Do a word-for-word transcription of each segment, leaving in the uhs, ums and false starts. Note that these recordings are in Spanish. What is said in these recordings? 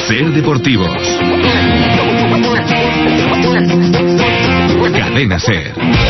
Ser Deportivos. Cadena Ser.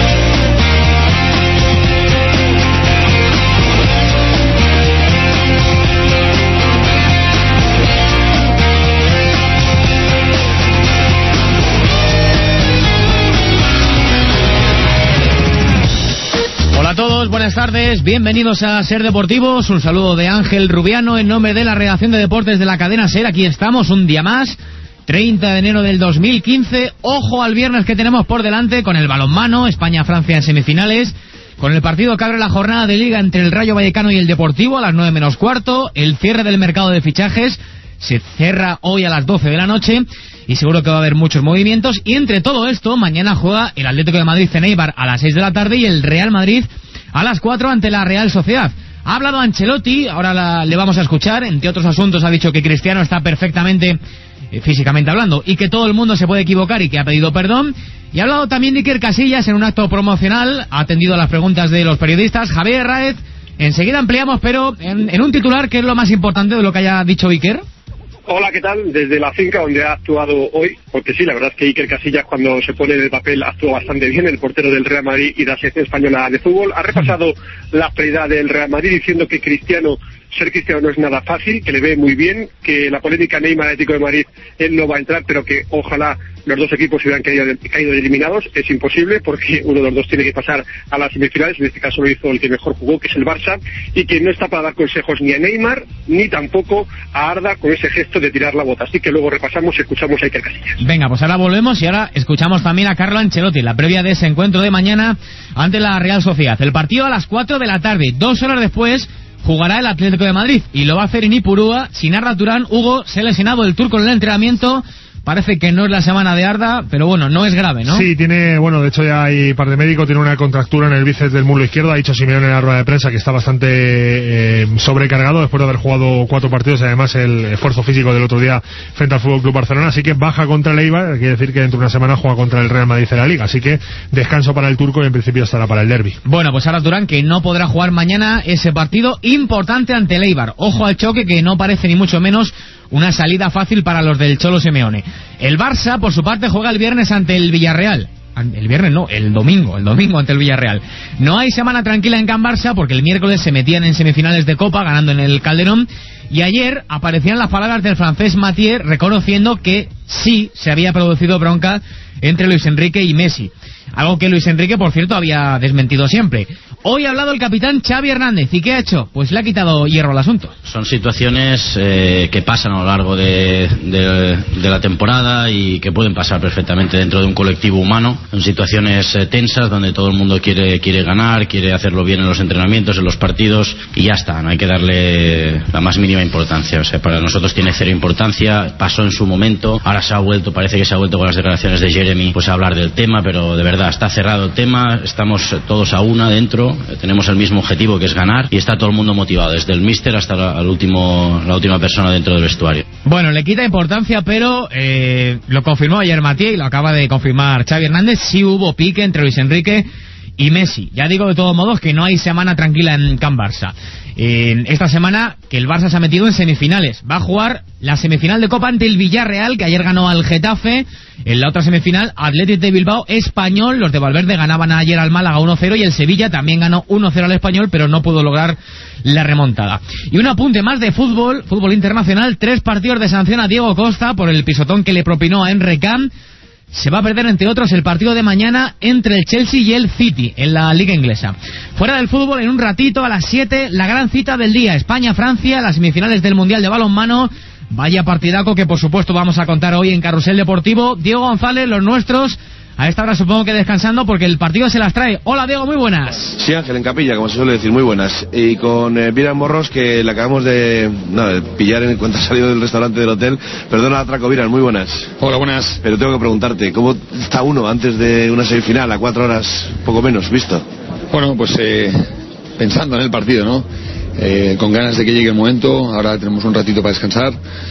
Hola a todos, buenas tardes, bienvenidos a Ser Deportivos. Un saludo de Ángel Rubiano en nombre de la redacción de deportes de la cadena Ser. Aquí estamos un día más, treinta de enero del dos mil quince. Ojo al viernes que tenemos por delante con el balonmano, España-Francia en semifinales, con el partido que abre la jornada de liga entre el Rayo Vallecano y el Deportivo a las nueve menos cuarto, el cierre del mercado de fichajes se cierra hoy a las doce de la noche y seguro que va a haber muchos movimientos. Y entre todo esto, mañana juega el Atlético de Madrid en Eibar a las seis de la tarde y el Real Madrid a las cuatro ante la Real Sociedad. Ha hablado Ancelotti, ahora la, le vamos a escuchar. Entre otros asuntos ha dicho que Cristiano está perfectamente, eh, físicamente hablando, y que todo el mundo se puede equivocar y que ha pedido perdón. Y ha hablado también de Iker Casillas en un acto promocional, ha atendido a las preguntas de los periodistas. Javier Herráez, enseguida ampliamos, pero en, en un titular, ¿qué es lo más importante de lo que haya dicho Iker? Hola, ¿qué tal? Desde la finca donde ha actuado hoy, porque sí, la verdad es que Iker Casillas cuando se pone en el papel actúa bastante bien, el portero del Real Madrid y de la selección española de fútbol. Ha repasado la prioridad del Real Madrid diciendo que Cristiano, ser Cristiano no es nada fácil, que le ve muy bien, que la polémica Neymar Atlético de Madrid, él no va a entrar, pero que ojalá los dos equipos hubieran caído, caído eliminados. Es imposible porque uno de los dos tiene que pasar a las semifinales, en este caso lo hizo el que mejor jugó, que es el Barça, y que no está para dar consejos ni a Neymar ni tampoco a Arda con ese gesto de tirar la bota. Así que luego repasamos y escuchamos a Iker Casillas. Venga, pues ahora volvemos y ahora escuchamos también a Carlo Ancelotti, la previa de ese encuentro de mañana ante la Real Sociedad. El partido a las cuatro de la tarde, dos horas después jugará el Atlético de Madrid y lo va a hacer en Ipurúa sin Arda Turán. Hugo, se ha lesionado el turco en el entrenamiento. Parece que no es la semana de Arda, pero bueno, no es grave, ¿no? Sí, tiene, bueno, de hecho ya hay parte médico, tiene una contractura en el bíceps del muslo izquierdo. Ha dicho Simeone en la rueda de prensa que está bastante eh, sobrecargado después de haber jugado cuatro partidos y además el esfuerzo físico del otro día frente al Fútbol Club Barcelona. Así que baja contra el Eibar, quiere decir que dentro de una semana juega contra el Real Madrid en la Liga. Así que descanso para el turco y en principio estará para el derbi. Bueno, pues Arda Turán que no podrá jugar mañana ese partido importante ante el Eibar. Ojo al choque que no parece ni mucho menos una salida fácil para los del Cholo Simeone. El Barça, por su parte, juega el viernes ante el Villarreal. El viernes no, el domingo, el domingo ante el Villarreal. No hay semana tranquila en Can Barça porque el miércoles se metían en semifinales de Copa ganando en el Calderón y ayer aparecían las palabras del francés Mathieu reconociendo que sí se había producido bronca entre Luis Enrique y Messi. Algo que Luis Enrique, por cierto, había desmentido siempre. Hoy ha hablado el capitán Xavi Hernández. ¿Y qué ha hecho? Pues le ha quitado hierro al asunto. Son situaciones eh, que pasan a lo largo de, de, de la temporada y que pueden pasar perfectamente dentro de un colectivo humano. Son situaciones eh, tensas donde todo el mundo quiere, quiere ganar, quiere hacerlo bien en los entrenamientos, en los partidos y ya está. No hay que darle la más mínima importancia. O sea, para nosotros tiene cero importancia. Pasó en su momento. Ahora se ha vuelto, parece que se ha vuelto con las declaraciones de Jeremy pues a hablar del tema, pero de verdad está cerrado el tema. Estamos todos a una dentro. Tenemos el mismo objetivo que es ganar y está todo el mundo motivado, desde el míster hasta la, el último, la última persona dentro del vestuario. Bueno, le quita importancia, pero eh, lo confirmó ayer Mathieu y lo acaba de confirmar Xavi Hernández. Sí hubo pique entre Luis Enrique y Messi. Ya digo de todos modos que no hay semana tranquila en Can Barça. Eh, esta semana que el Barça se ha metido en semifinales. Va a jugar la semifinal de Copa ante el Villarreal, que ayer ganó al Getafe. En la otra semifinal, Athletic de Bilbao, Español. Los de Valverde ganaban ayer al Málaga uno cero y el Sevilla también ganó uno cero al Español, pero no pudo lograr la remontada. Y un apunte más de fútbol, fútbol internacional. Tres partidos de sanción a Diego Costa por el pisotón que le propinó a Emre Can. Se va a perder, entre otros, el partido de mañana entre el Chelsea y el City en la Liga Inglesa. Fuera del fútbol, en un ratito, a las siete, la gran cita del día. España-Francia, las semifinales del Mundial de Balonmano. Vaya partidaco que, por supuesto, vamos a contar hoy en Carrusel Deportivo. Diego González, los nuestros, a esta hora supongo que descansando porque el partido se las trae. Hola, Diego, muy buenas. Sí, Ángel, en capilla, como se suele decir, muy buenas. Y con eh, Viran Morros, que le acabamos de, no, de pillar en cuanto ha salido del restaurante del hotel. Perdona, atraco, Viran, muy buenas. Hola, buenas. Pero tengo que preguntarte, ¿cómo está uno antes de una semifinal, a cuatro horas, poco menos, visto? Bueno, pues eh, pensando en el partido, ¿no? Eh, con ganas de que llegue el momento. Ahora tenemos un ratito para descansar.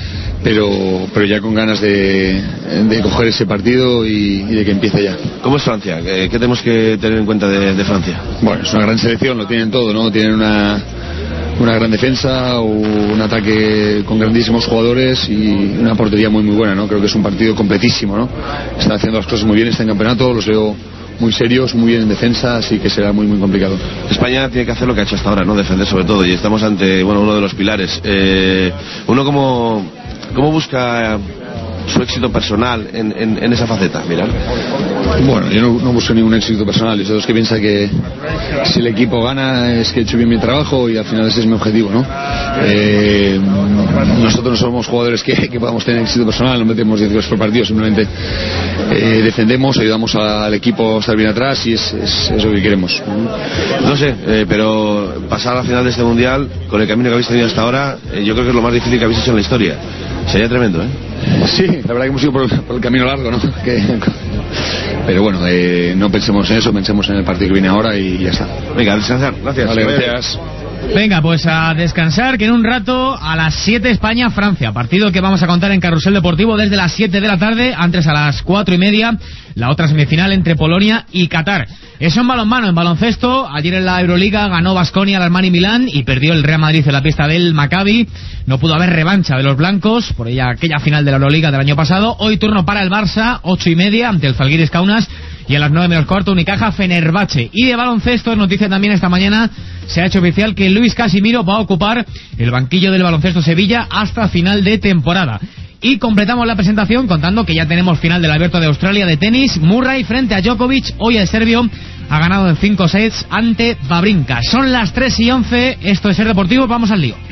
Pero, pero ya con ganas de, de coger ese partido y, y de que empiece ya. ¿Cómo es Francia? ¿Qué, qué tenemos que tener en cuenta de, de Francia? Bueno, es una gran selección, lo tienen todo, ¿no? Tienen una, una gran defensa, un ataque con grandísimos jugadores y una portería muy muy buena, ¿no? Creo que es un partido completísimo, ¿no? Está haciendo las cosas muy bien, está en campeonato, los veo muy serios, muy bien en defensa, así que será muy muy complicado. España tiene que hacer lo que ha hecho hasta ahora, ¿no? Defender sobre todo, y estamos ante, bueno, uno de los pilares. Eh, uno como, ¿cómo busca su éxito personal en, en, en esa faceta? Mira. Bueno, yo no, no busco ningún éxito personal. Yo soy de los que piensa que si el equipo gana es que he hecho bien mi trabajo y al final ese es mi objetivo, ¿no? Eh, nosotros no somos jugadores que, que podamos tener éxito personal, no metemos diez goles por partido, simplemente eh, defendemos, ayudamos al equipo a estar bien atrás y es, es, es lo que queremos. No sé, eh, pero pasar a la final de este mundial con el camino que habéis tenido hasta ahora, eh, yo creo que es lo más difícil que habéis hecho en la historia. Sería tremendo, ¿eh? Sí, la verdad que hemos ido por el, por el camino largo, ¿no? Que, pero bueno, eh, no pensemos en eso, pensemos en el partido que viene ahora y ya está. Venga, a descansar. Gracias. Vale, gracias. Venga, pues a descansar, que en un rato a las siete España-Francia, partido que vamos a contar en Carrusel Deportivo desde las siete de la tarde, antes a las cuatro y media, la otra semifinal entre Polonia y Qatar. Eso en balonmano. En baloncesto, ayer en la Euroliga ganó Baskonia al Armani Milán y perdió el Real Madrid en la pista del Maccabi. No pudo haber revancha de los blancos por ella, aquella final de la Euroliga del año pasado. Hoy turno para el Barça, ocho y media, ante el Zalgiris Kaunas, y a las nueve menos cuarto Unicaja Fenerbahce. Y de baloncesto, noticia también esta mañana, se ha hecho oficial que Luis Casimiro va a ocupar el banquillo del Baloncesto Sevilla hasta final de temporada. Y completamos la presentación contando que ya tenemos final del Abierto de Australia de tenis. Murray frente a Djokovic. Hoy el serbio ha ganado en cinco sets ante Wawrinka. Son las tres y once. Esto es Ser Deportivo. Vamos al lío.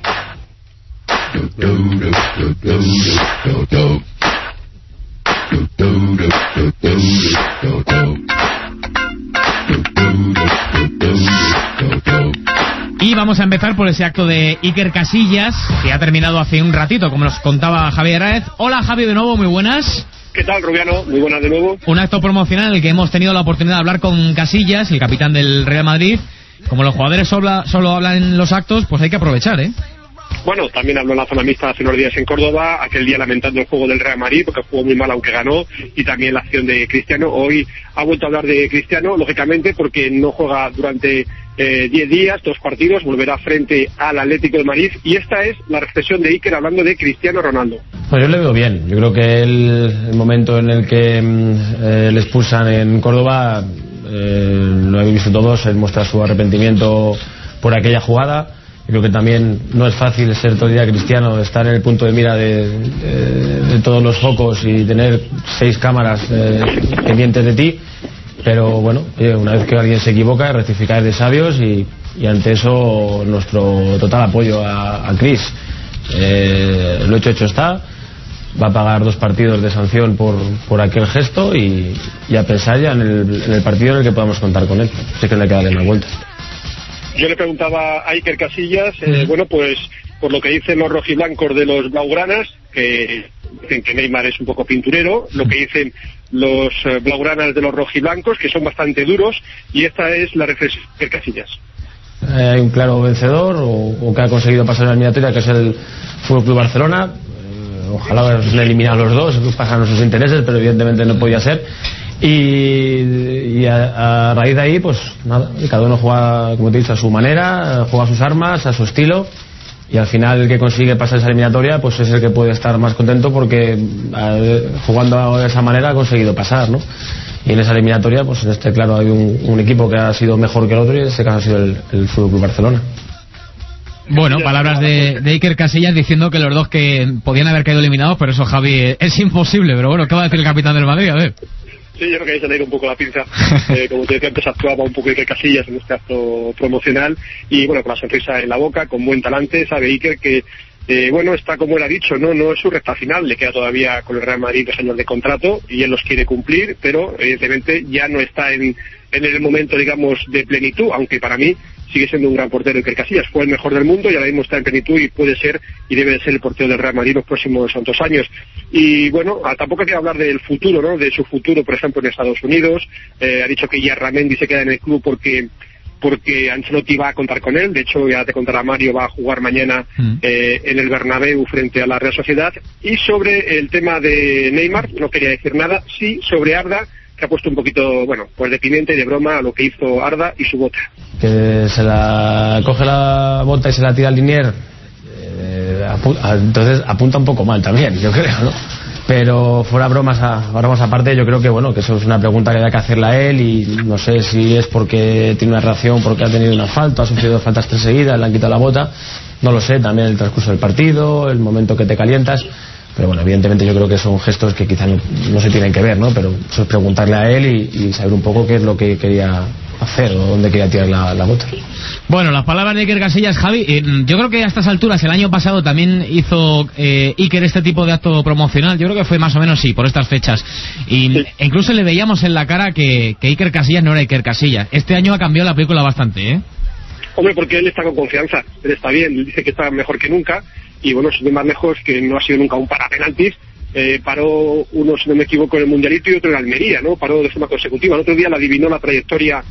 Y vamos a empezar por ese acto de Iker Casillas, que ha terminado hace un ratito, como nos contaba Javier Araez. Hola Javi, de nuevo, muy buenas. ¿Qué tal, Rubiano? Muy buenas de nuevo. Un acto promocional en el que hemos tenido la oportunidad de hablar con Casillas, el capitán del Real Madrid. Como los jugadores solo, solo hablan en los actos, pues hay que aprovechar, ¿eh? Bueno, también habló en la zona mixta hace unos días en Córdoba, aquel día lamentando el juego del Real Madrid, porque jugó muy mal aunque ganó, y también la acción de Cristiano. Hoy ha vuelto a hablar de Cristiano, lógicamente, porque no juega durante eh, diez días, dos partidos, volverá frente al Atlético de Madrid, y esta es la reflexión de Iker hablando de Cristiano Ronaldo. Pues yo le veo bien. Yo creo que él, el momento en el que eh, le expulsan en Córdoba, eh, lo habéis visto todos, él muestra su arrepentimiento por aquella jugada. Creo que también no es fácil ser todo el día cristiano, estar en el punto de mira de, de, de todos los focos y tener seis cámaras eh, pendientes de ti, pero bueno, una vez que alguien se equivoca, rectificar es de sabios y, y ante eso nuestro total apoyo a, a Chris. Eh, lo hecho hecho está, va a pagar dos partidos de sanción por, por aquel gesto y, y a pensar ya en el, en el partido en el que podamos contar con él. Sé que le hay que darle una vuelta. Yo le preguntaba a Iker Casillas, eh, bueno, pues por lo que dicen los rojiblancos de los blaugranas, que dicen que Neymar es un poco pinturero, lo que dicen los eh, blaugranas de los rojiblancos, que son bastante duros, y esta es la reflexión de Iker Casillas. Eh, hay un claro vencedor, o, o que ha conseguido pasar la eliminatoria, que es el Fútbol Club Barcelona. Eh, ojalá le eliminan los dos, pasan sus intereses, pero evidentemente no podía ser. Y, y a, a raíz de ahí, pues nada, cada uno juega, como te he dicho, a su manera, juega sus armas, a su estilo, y al final el que consigue pasar esa eliminatoria pues es el que puede estar más contento porque a, jugando de esa manera ha conseguido pasar, ¿no? Y en esa eliminatoria, pues en este claro hay un, un equipo que ha sido mejor que el otro, y en este caso ha sido el, el Fútbol Club Barcelona. Bueno, palabras de, de Iker Casillas diciendo que los dos que podían haber caído eliminados, pero eso, Javi, es imposible. Pero bueno, ¿qué va a decir el capitán del Madrid? A ver. Sí, yo creo que ahí se le ha ido un poco la pinza. Eh, como te decía antes, actuaba un poco Iker Casillas en este acto promocional y bueno, con la sonrisa en la boca, con buen talante. Sabe Iker que, eh, bueno, está como él ha dicho, no no es su recta final, le queda todavía con el Real Madrid dos años de contrato y él los quiere cumplir, pero evidentemente ya no está en, en el momento, digamos, de plenitud, aunque para mí sigue siendo un gran portero. Iker Casillas fue el mejor del mundo y ahora mismo está en plenitud y puede ser y debe de ser el portero del Real Madrid los próximos tantos años. Y bueno, tampoco quiero hablar del futuro, ¿no? De su futuro, por ejemplo, en Estados Unidos. Eh, ha dicho que ya Ramendi se queda en el club porque porque Ancelotti va a contar con él. De hecho, ya te contará Mario, va a jugar mañana eh, en el Bernabéu frente a la Real Sociedad. Y sobre el tema de Neymar, no quería decir nada. Sí, sobre Arda, que ha puesto un poquito, bueno, pues de pimienta y de broma a lo que hizo Arda y su bota. Que se la coge la bota y se la tira al linier, eh, apu entonces apunta un poco mal también, yo creo, ¿no? Pero fuera bromas, a, bromas aparte, yo creo que bueno, que eso es una pregunta que hay que hacerle a él, y no sé si es porque tiene una reacción, porque ha tenido una falta, ha sufrido dos faltas tres seguidas, le han quitado la bota, no lo sé, también el transcurso del partido, el momento que te calientas, pero bueno, evidentemente yo creo que son gestos que quizá no, no se tienen que ver, ¿no? Pero eso es preguntarle a él y, y saber un poco qué es lo que quería hacer o dónde quería tirar la, la bota. Bueno, las palabras de Iker Casillas, Javi, eh, yo creo que a estas alturas, el año pasado también hizo eh, Iker este tipo de acto promocional, yo creo que fue más o menos sí, por estas fechas, y sí. Incluso le veíamos en la cara que, que Iker Casillas no era Iker Casillas. Este año ha cambiado la película bastante, ¿eh? Hombre, porque él está con confianza, él está bien, él dice que está mejor que nunca, y bueno, sin ir más lejos, que no ha sido nunca un parapenaltis. Eh, paró uno, si no me equivoco, en el Mundialito y otro en Almería, ¿no? Paró de forma consecutiva. El otro día la adivinó la trayectoria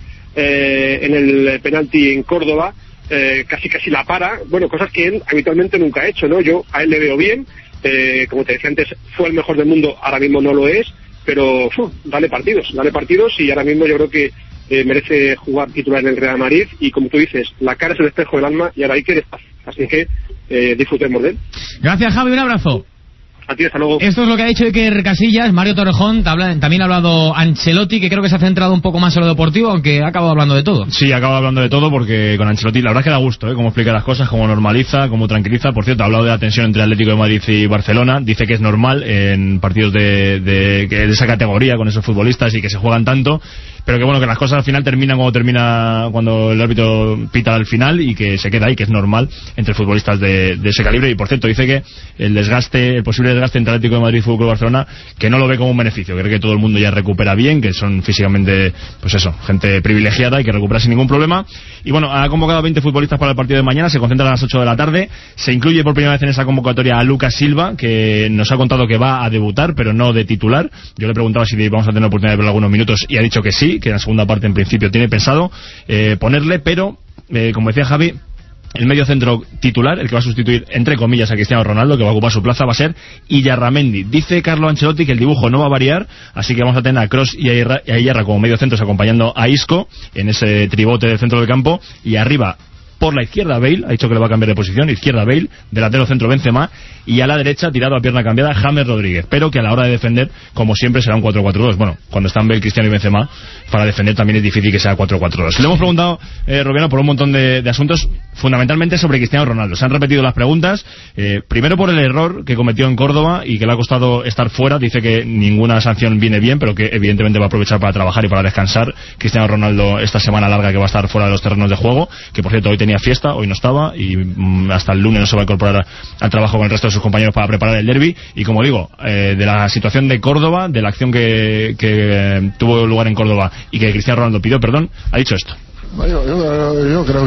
eh, en el penalti en Córdoba, eh, casi casi la para. Bueno, cosas que él habitualmente nunca ha hecho, ¿no? Yo a él le veo bien, eh, como te decía antes, fue el mejor del mundo, ahora mismo no lo es, pero uf, dale partidos, dale partidos, y ahora mismo yo creo que eh, merece jugar titular en el Real Madrid, y como tú dices, la cara es el espejo del alma, y ahora hay que estar. Así que eh, disfrutemos de él. Gracias, Javi, un abrazo. A ti, hasta luego. Esto es lo que ha dicho Iker Casillas. Mario Torrejón, también ha hablado Ancelotti, que creo que se ha centrado un poco más en lo deportivo, aunque ha acabado hablando de todo. Sí, ha acabado hablando de todo, porque con Ancelotti la verdad es que da gusto, ¿eh? Cómo explica las cosas, cómo normaliza, cómo tranquiliza. Por cierto, ha hablado de la tensión entre Atlético de Madrid y Barcelona. Dice que es normal en partidos de, de, de esa categoría, con esos futbolistas, y que se juegan tanto, pero que bueno, que las cosas al final terminan cuando termina, cuando el árbitro pita al final, y que se queda ahí, que es normal entre futbolistas de, de ese calibre. Y por cierto, dice que el desgaste, el posible desgaste entre Atlético de Madrid y Fútbol Club Barcelona, que no lo ve como un beneficio, que cree que todo el mundo ya recupera bien, que son físicamente, pues eso, gente privilegiada y que recupera sin ningún problema. Y bueno, ha convocado a veinte futbolistas para el partido de mañana, se concentran a las ocho de la tarde, se incluye por primera vez en esa convocatoria a Lucas Silva, que nos ha contado que va a debutar, pero no de titular. Yo le preguntaba si vamos a tener la oportunidad de verlo algunos minutos, y ha dicho que sí, que en la segunda parte en principio tiene pensado eh, ponerle, pero eh, como decía Javi, el medio centro titular, el que va a sustituir entre comillas a Cristiano Ronaldo, que va a ocupar su plaza, va a ser Iyarramendi. Dice Carlo Ancelotti que el dibujo no va a variar, así que vamos a tener a Kroos y a Iyarra como medio centros acompañando a Isco en ese tribote del centro del campo, y arriba por la izquierda Bale, ha dicho que le va a cambiar de posición, izquierda Bale, delantero centro Benzema, y a la derecha, tirado a pierna cambiada, James Rodríguez, pero que a la hora de defender, como siempre, será un cuatro cuatro dos. Bueno, cuando están Bale, Cristiano y Benzema, para defender también es difícil que sea cuatro cuatro dos. Le hemos preguntado, eh, Robiano, por un montón de, de asuntos, fundamentalmente sobre Cristiano Ronaldo. Se han repetido las preguntas, eh, primero por el error que cometió en Córdoba y que le ha costado estar fuera. Dice que ninguna sanción viene bien, pero que evidentemente va a aprovechar para trabajar y para descansar Cristiano Ronaldo esta semana larga que va a estar fuera de los terrenos de juego, que por cierto hoy tenía fiesta, hoy no estaba, y mm, hasta el lunes no se va a incorporar al trabajo con el resto de sus compañeros para preparar el derbi. Y como digo, eh, de la situación de Córdoba, de la acción que, que eh, tuvo lugar en Córdoba y que Cristiano Ronaldo pidió perdón, ha dicho esto. Yo, yo, yo creo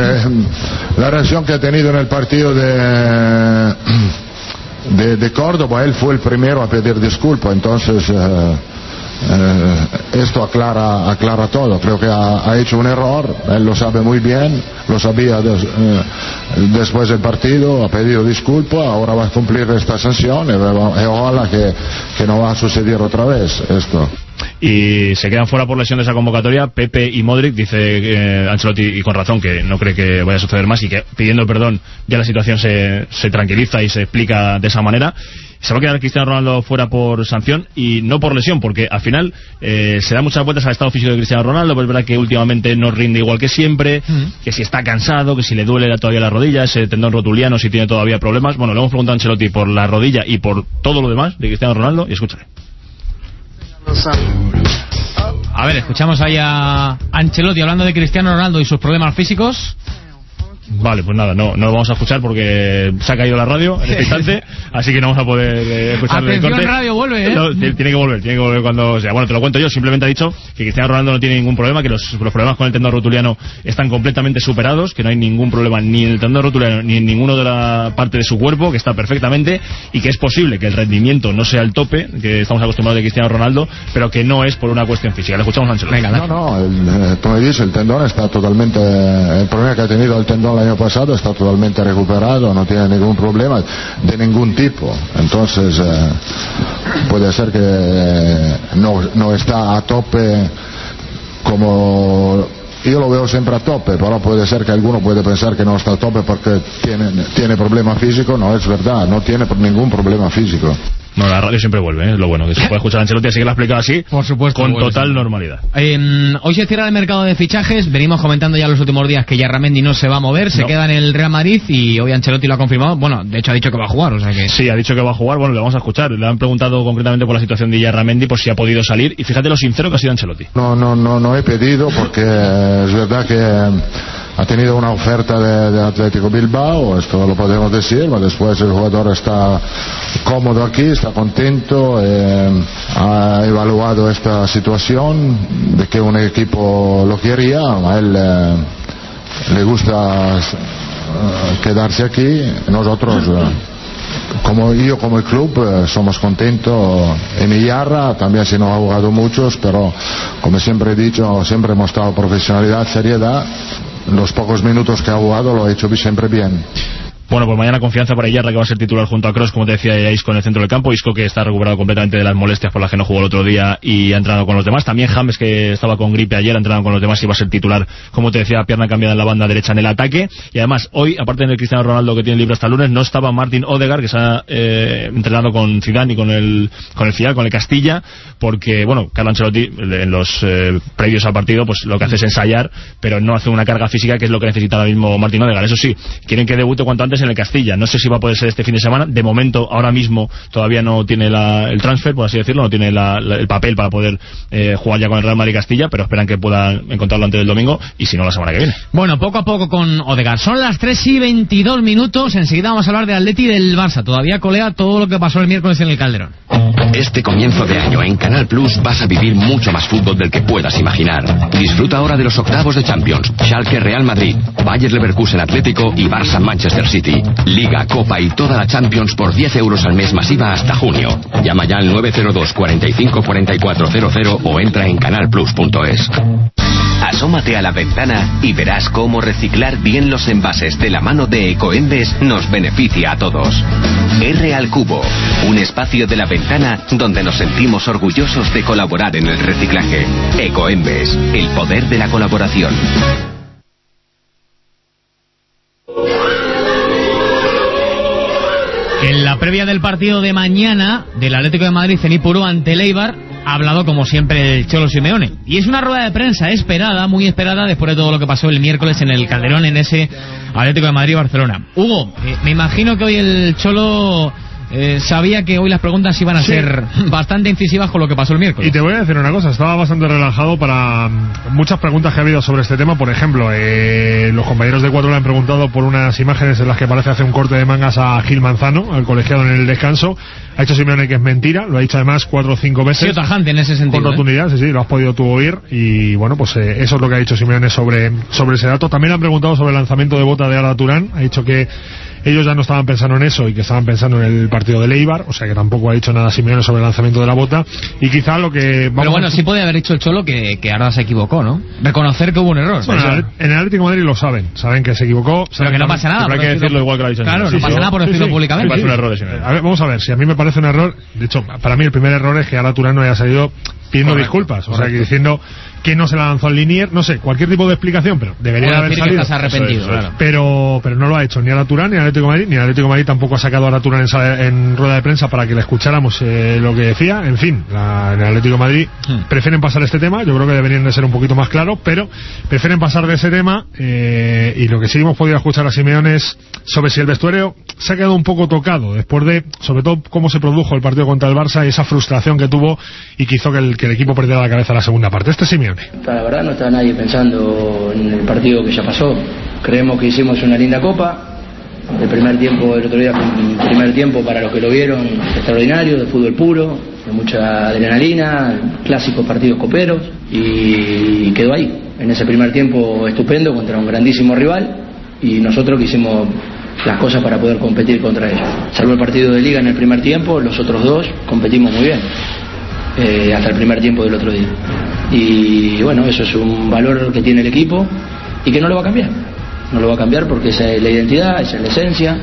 que la reacción que ha tenido en el partido de, de, de Córdoba, él fue el primero a pedir disculpas, entonces eh, eh, esto aclara, aclara todo. Creo que ha, ha hecho un error, él lo sabe muy bien, lo sabía des, eh, después del partido, ha pedido disculpas, ahora va a cumplir esta sanción y, y ojalá que, que no va a suceder otra vez esto. Y se quedan fuera por lesión de esa convocatoria Pepe y Modric. Dice eh, Ancelotti, y con razón, que no cree que vaya a suceder más, y que pidiendo perdón ya la situación se, se tranquiliza y se explica de esa manera. Se va a quedar Cristiano Ronaldo fuera por sanción y no por lesión, porque al final eh, se da muchas vueltas al estado físico de Cristiano Ronaldo, pero es verdad que últimamente no rinde igual que siempre, mm. que si está cansado, que si le duele todavía la rodilla, ese tendón rotuliano, si tiene todavía problemas. Bueno, le hemos preguntado a Ancelotti por la rodilla y por todo lo demás de Cristiano Ronaldo, y escúchale. A ver, escuchamos ahí a Ancelotti hablando de Cristiano Ronaldo y sus problemas físicos. Vale, pues nada, no, no lo vamos a escuchar porque se ha caído la radio en este instante, así que no vamos a poder eh, escuchar el corte. Radio vuelve, ¿eh? No, tiene que volver, tiene que volver cuando sea. Bueno, te lo cuento yo, simplemente ha dicho que Cristiano Ronaldo no tiene ningún problema, que los, los problemas con el tendón rotuliano están completamente superados, que no hay ningún problema ni en el tendón rotuliano ni en ninguna de la parte de su cuerpo, que está perfectamente, y que es posible que el rendimiento no sea el tope que estamos acostumbrados de Cristiano Ronaldo, pero que no es por una cuestión física. Le escuchamos a Ancelotti. Venga, no, no, el, como dice, el tendón está totalmente, el problema que ha tenido el tendón el año pasado, está totalmente recuperado, no tiene ningún problema de ningún tipo. Entonces eh, puede ser que eh, no, no está a tope como... Yo lo veo siempre a tope, pero puede ser que alguno puede pensar que no está a tope porque tiene, tiene problema físico. No es verdad, no tiene ningún problema físico. No, la radio siempre vuelve, ¿eh? Es lo bueno, que se puede escuchar a Ancelotti, así que lo ha explicado así, por supuesto, con vuelve, total sí. normalidad. Eh, hoy se cierra el mercado de fichajes, venimos comentando ya los últimos días que Yarramendi no se va a mover, se no. queda en el Real Madrid y hoy Ancelotti lo ha confirmado, bueno, de hecho ha dicho que va a jugar, o sea que... Sí, ha dicho que va a jugar, bueno, le vamos a escuchar, le han preguntado concretamente por la situación de Yarramendi, por si ha podido salir, y fíjate lo sincero que ha sido Ancelotti. No, no, no, no he pedido porque es verdad que... Ha tenido una oferta de, de Atlético Bilbao, esto lo podemos decir, pero después el jugador está cómodo aquí, está contento, eh, ha evaluado esta situación de que un equipo lo quería, a él eh, le gusta eh, quedarse aquí, nosotros... Eh, como yo como el club eh, somos contentos en Iyarra, también se nos ha jugado muchos, pero como siempre he dicho, siempre he mostrado profesionalidad, seriedad. Los pocos minutos que ha jugado lo ha hecho siempre bien. Bueno, pues mañana confianza para Iyarra, que va a ser titular junto a Kroos, como te decía, Isco en el centro del campo. Isco, que está recuperado completamente de las molestias por las que no jugó el otro día y ha entrenado con los demás. También James, que estaba con gripe ayer, ha entrenado con los demás y va a ser titular, como te decía, pierna cambiada en la banda derecha en el ataque. Y además, hoy, aparte del Cristiano Ronaldo, que tiene libre hasta el lunes, no estaba Martin Odegaard, que se ha eh, entrenado con Zidane y con el con el Fiat, con el Castilla, porque, bueno, Carlo Ancelotti, en los eh, previos al partido, pues lo que hace es ensayar, pero no hace una carga física, que es lo que necesita ahora mismo Martin Odegaard. Eso sí, quieren que debute cuanto antes en el Castilla. No sé si va a poder ser este fin de semana. De momento, ahora mismo, todavía no tiene la, el transfer, por así decirlo, no tiene la, la, el papel para poder eh, jugar ya con el Real Madrid Castilla, pero esperan que puedan encontrarlo antes del domingo, y si no, la semana que viene. Bueno, poco a poco con Odegaard. Son las tres y veintidós minutos. Enseguida vamos a hablar del Atleti y del Barça. Todavía colea todo lo que pasó el miércoles en el Calderón. Este comienzo de año en Canal Plus vas a vivir mucho más fútbol del que puedas imaginar. Disfruta ahora de los octavos de Champions, Schalke Real Madrid, Bayer Leverkusen Atlético y Barça Manchester City. Liga, Copa y toda la Champions por diez euros al mes masiva hasta junio. Llama ya al nueve cero dos, cuarenta y cinco, cuarenta y cuatro cero cero o entra en canal plus punto es. Asómate a la ventana y verás cómo reciclar bien los envases de la mano de Ecoembes nos beneficia a todos. R al Cubo, un espacio de la ventana donde nos sentimos orgullosos de colaborar en el reciclaje. Ecoembes, el poder de la colaboración. En la previa del partido de mañana del Atlético de Madrid en Ipurú ante el Eibar ha hablado como siempre el Cholo Simeone, y es una rueda de prensa esperada, muy esperada, después de todo lo que pasó el miércoles en el Calderón, en ese Atlético de Madrid-Barcelona. Hugo, eh, me imagino que hoy el Cholo eh, sabía que hoy las preguntas iban a sí. ser bastante incisivas con lo que pasó el miércoles. Y te voy a decir una cosa, estaba bastante relajado para muchas preguntas que ha habido sobre este tema. Por ejemplo, eh, los compañeros de Cuatro le han preguntado por unas imágenes en las que parece hacer un corte de mangas a Gil Manzano, al colegiado en el descanso. Ha dicho Simeone que es mentira, lo ha dicho además cuatro o cinco veces. Sí, tajante en ese sentido. Con rotundidad, ¿eh? sí, sí, lo has podido tú oír. Y bueno, pues eh, eso es lo que ha dicho Simeone sobre, sobre ese dato. También han preguntado sobre el lanzamiento de bota de Arda Turán. Ha dicho que ellos ya no estaban pensando en eso y que estaban pensando en el partido de Eibar, o sea que tampoco ha dicho nada Simeone sobre el lanzamiento de la bota. Y quizá lo que... Vamos Pero bueno, a... sí puede haber dicho el Cholo que, que Arda se equivocó, ¿no? Reconocer que hubo un error. Bueno, o sea, en el Atlético de Madrid lo saben, saben que se equivocó. Pero que no pasa nada. Pero hay que decirlo igual que lo ha dicho. Claro, sí, no pasa sí, nada por sí, decirlo sí, públicamente. Me parece un error de Simeone. A ver, vamos a ver, si a mí me parece un error, de hecho, para mí el primer error es que Arda Turán no haya salido pidiendo correcto, disculpas, o correcto. sea, que diciendo que no se la lanzó al Linier, no sé, cualquier tipo de explicación, pero debería bueno, haber decir salido. Que estás arrepentido, eso es, claro. pero, pero no lo ha hecho ni Arda Turán ni el Atlético de Madrid, ni el Atlético de Madrid tampoco ha sacado a Arda Turán en, en rueda de prensa para que le escucháramos eh, lo que decía. En fin, la, en el Atlético de Madrid hmm. prefieren pasar este tema, yo creo que deberían de ser un poquito más claros, pero prefieren pasar de ese tema eh, y lo que sí hemos podido escuchar a Simeone es sobre si el vestuario se ha quedado un poco tocado después de, sobre todo, cómo se produjo el partido contra el Barça y esa frustración que tuvo y que hizo que el, que el equipo perdiera la cabeza en la segunda parte. Este es Simeone. La verdad no está nadie pensando en el partido que ya pasó. Creemos que hicimos una linda copa. El primer tiempo, el otro día fue un primer tiempo para los que lo vieron extraordinario, de fútbol puro, de mucha adrenalina, clásicos partidos coperos, y quedó ahí, en ese primer tiempo estupendo contra un grandísimo rival, y nosotros que hicimos las cosas para poder competir contra ellos. Salvo el partido de Liga en el primer tiempo, los otros dos competimos muy bien, eh, hasta el primer tiempo del otro día. Y bueno, eso es un valor que tiene el equipo y que no lo va a cambiar. no lo va a cambiar porque esa es la identidad, esa es la esencia.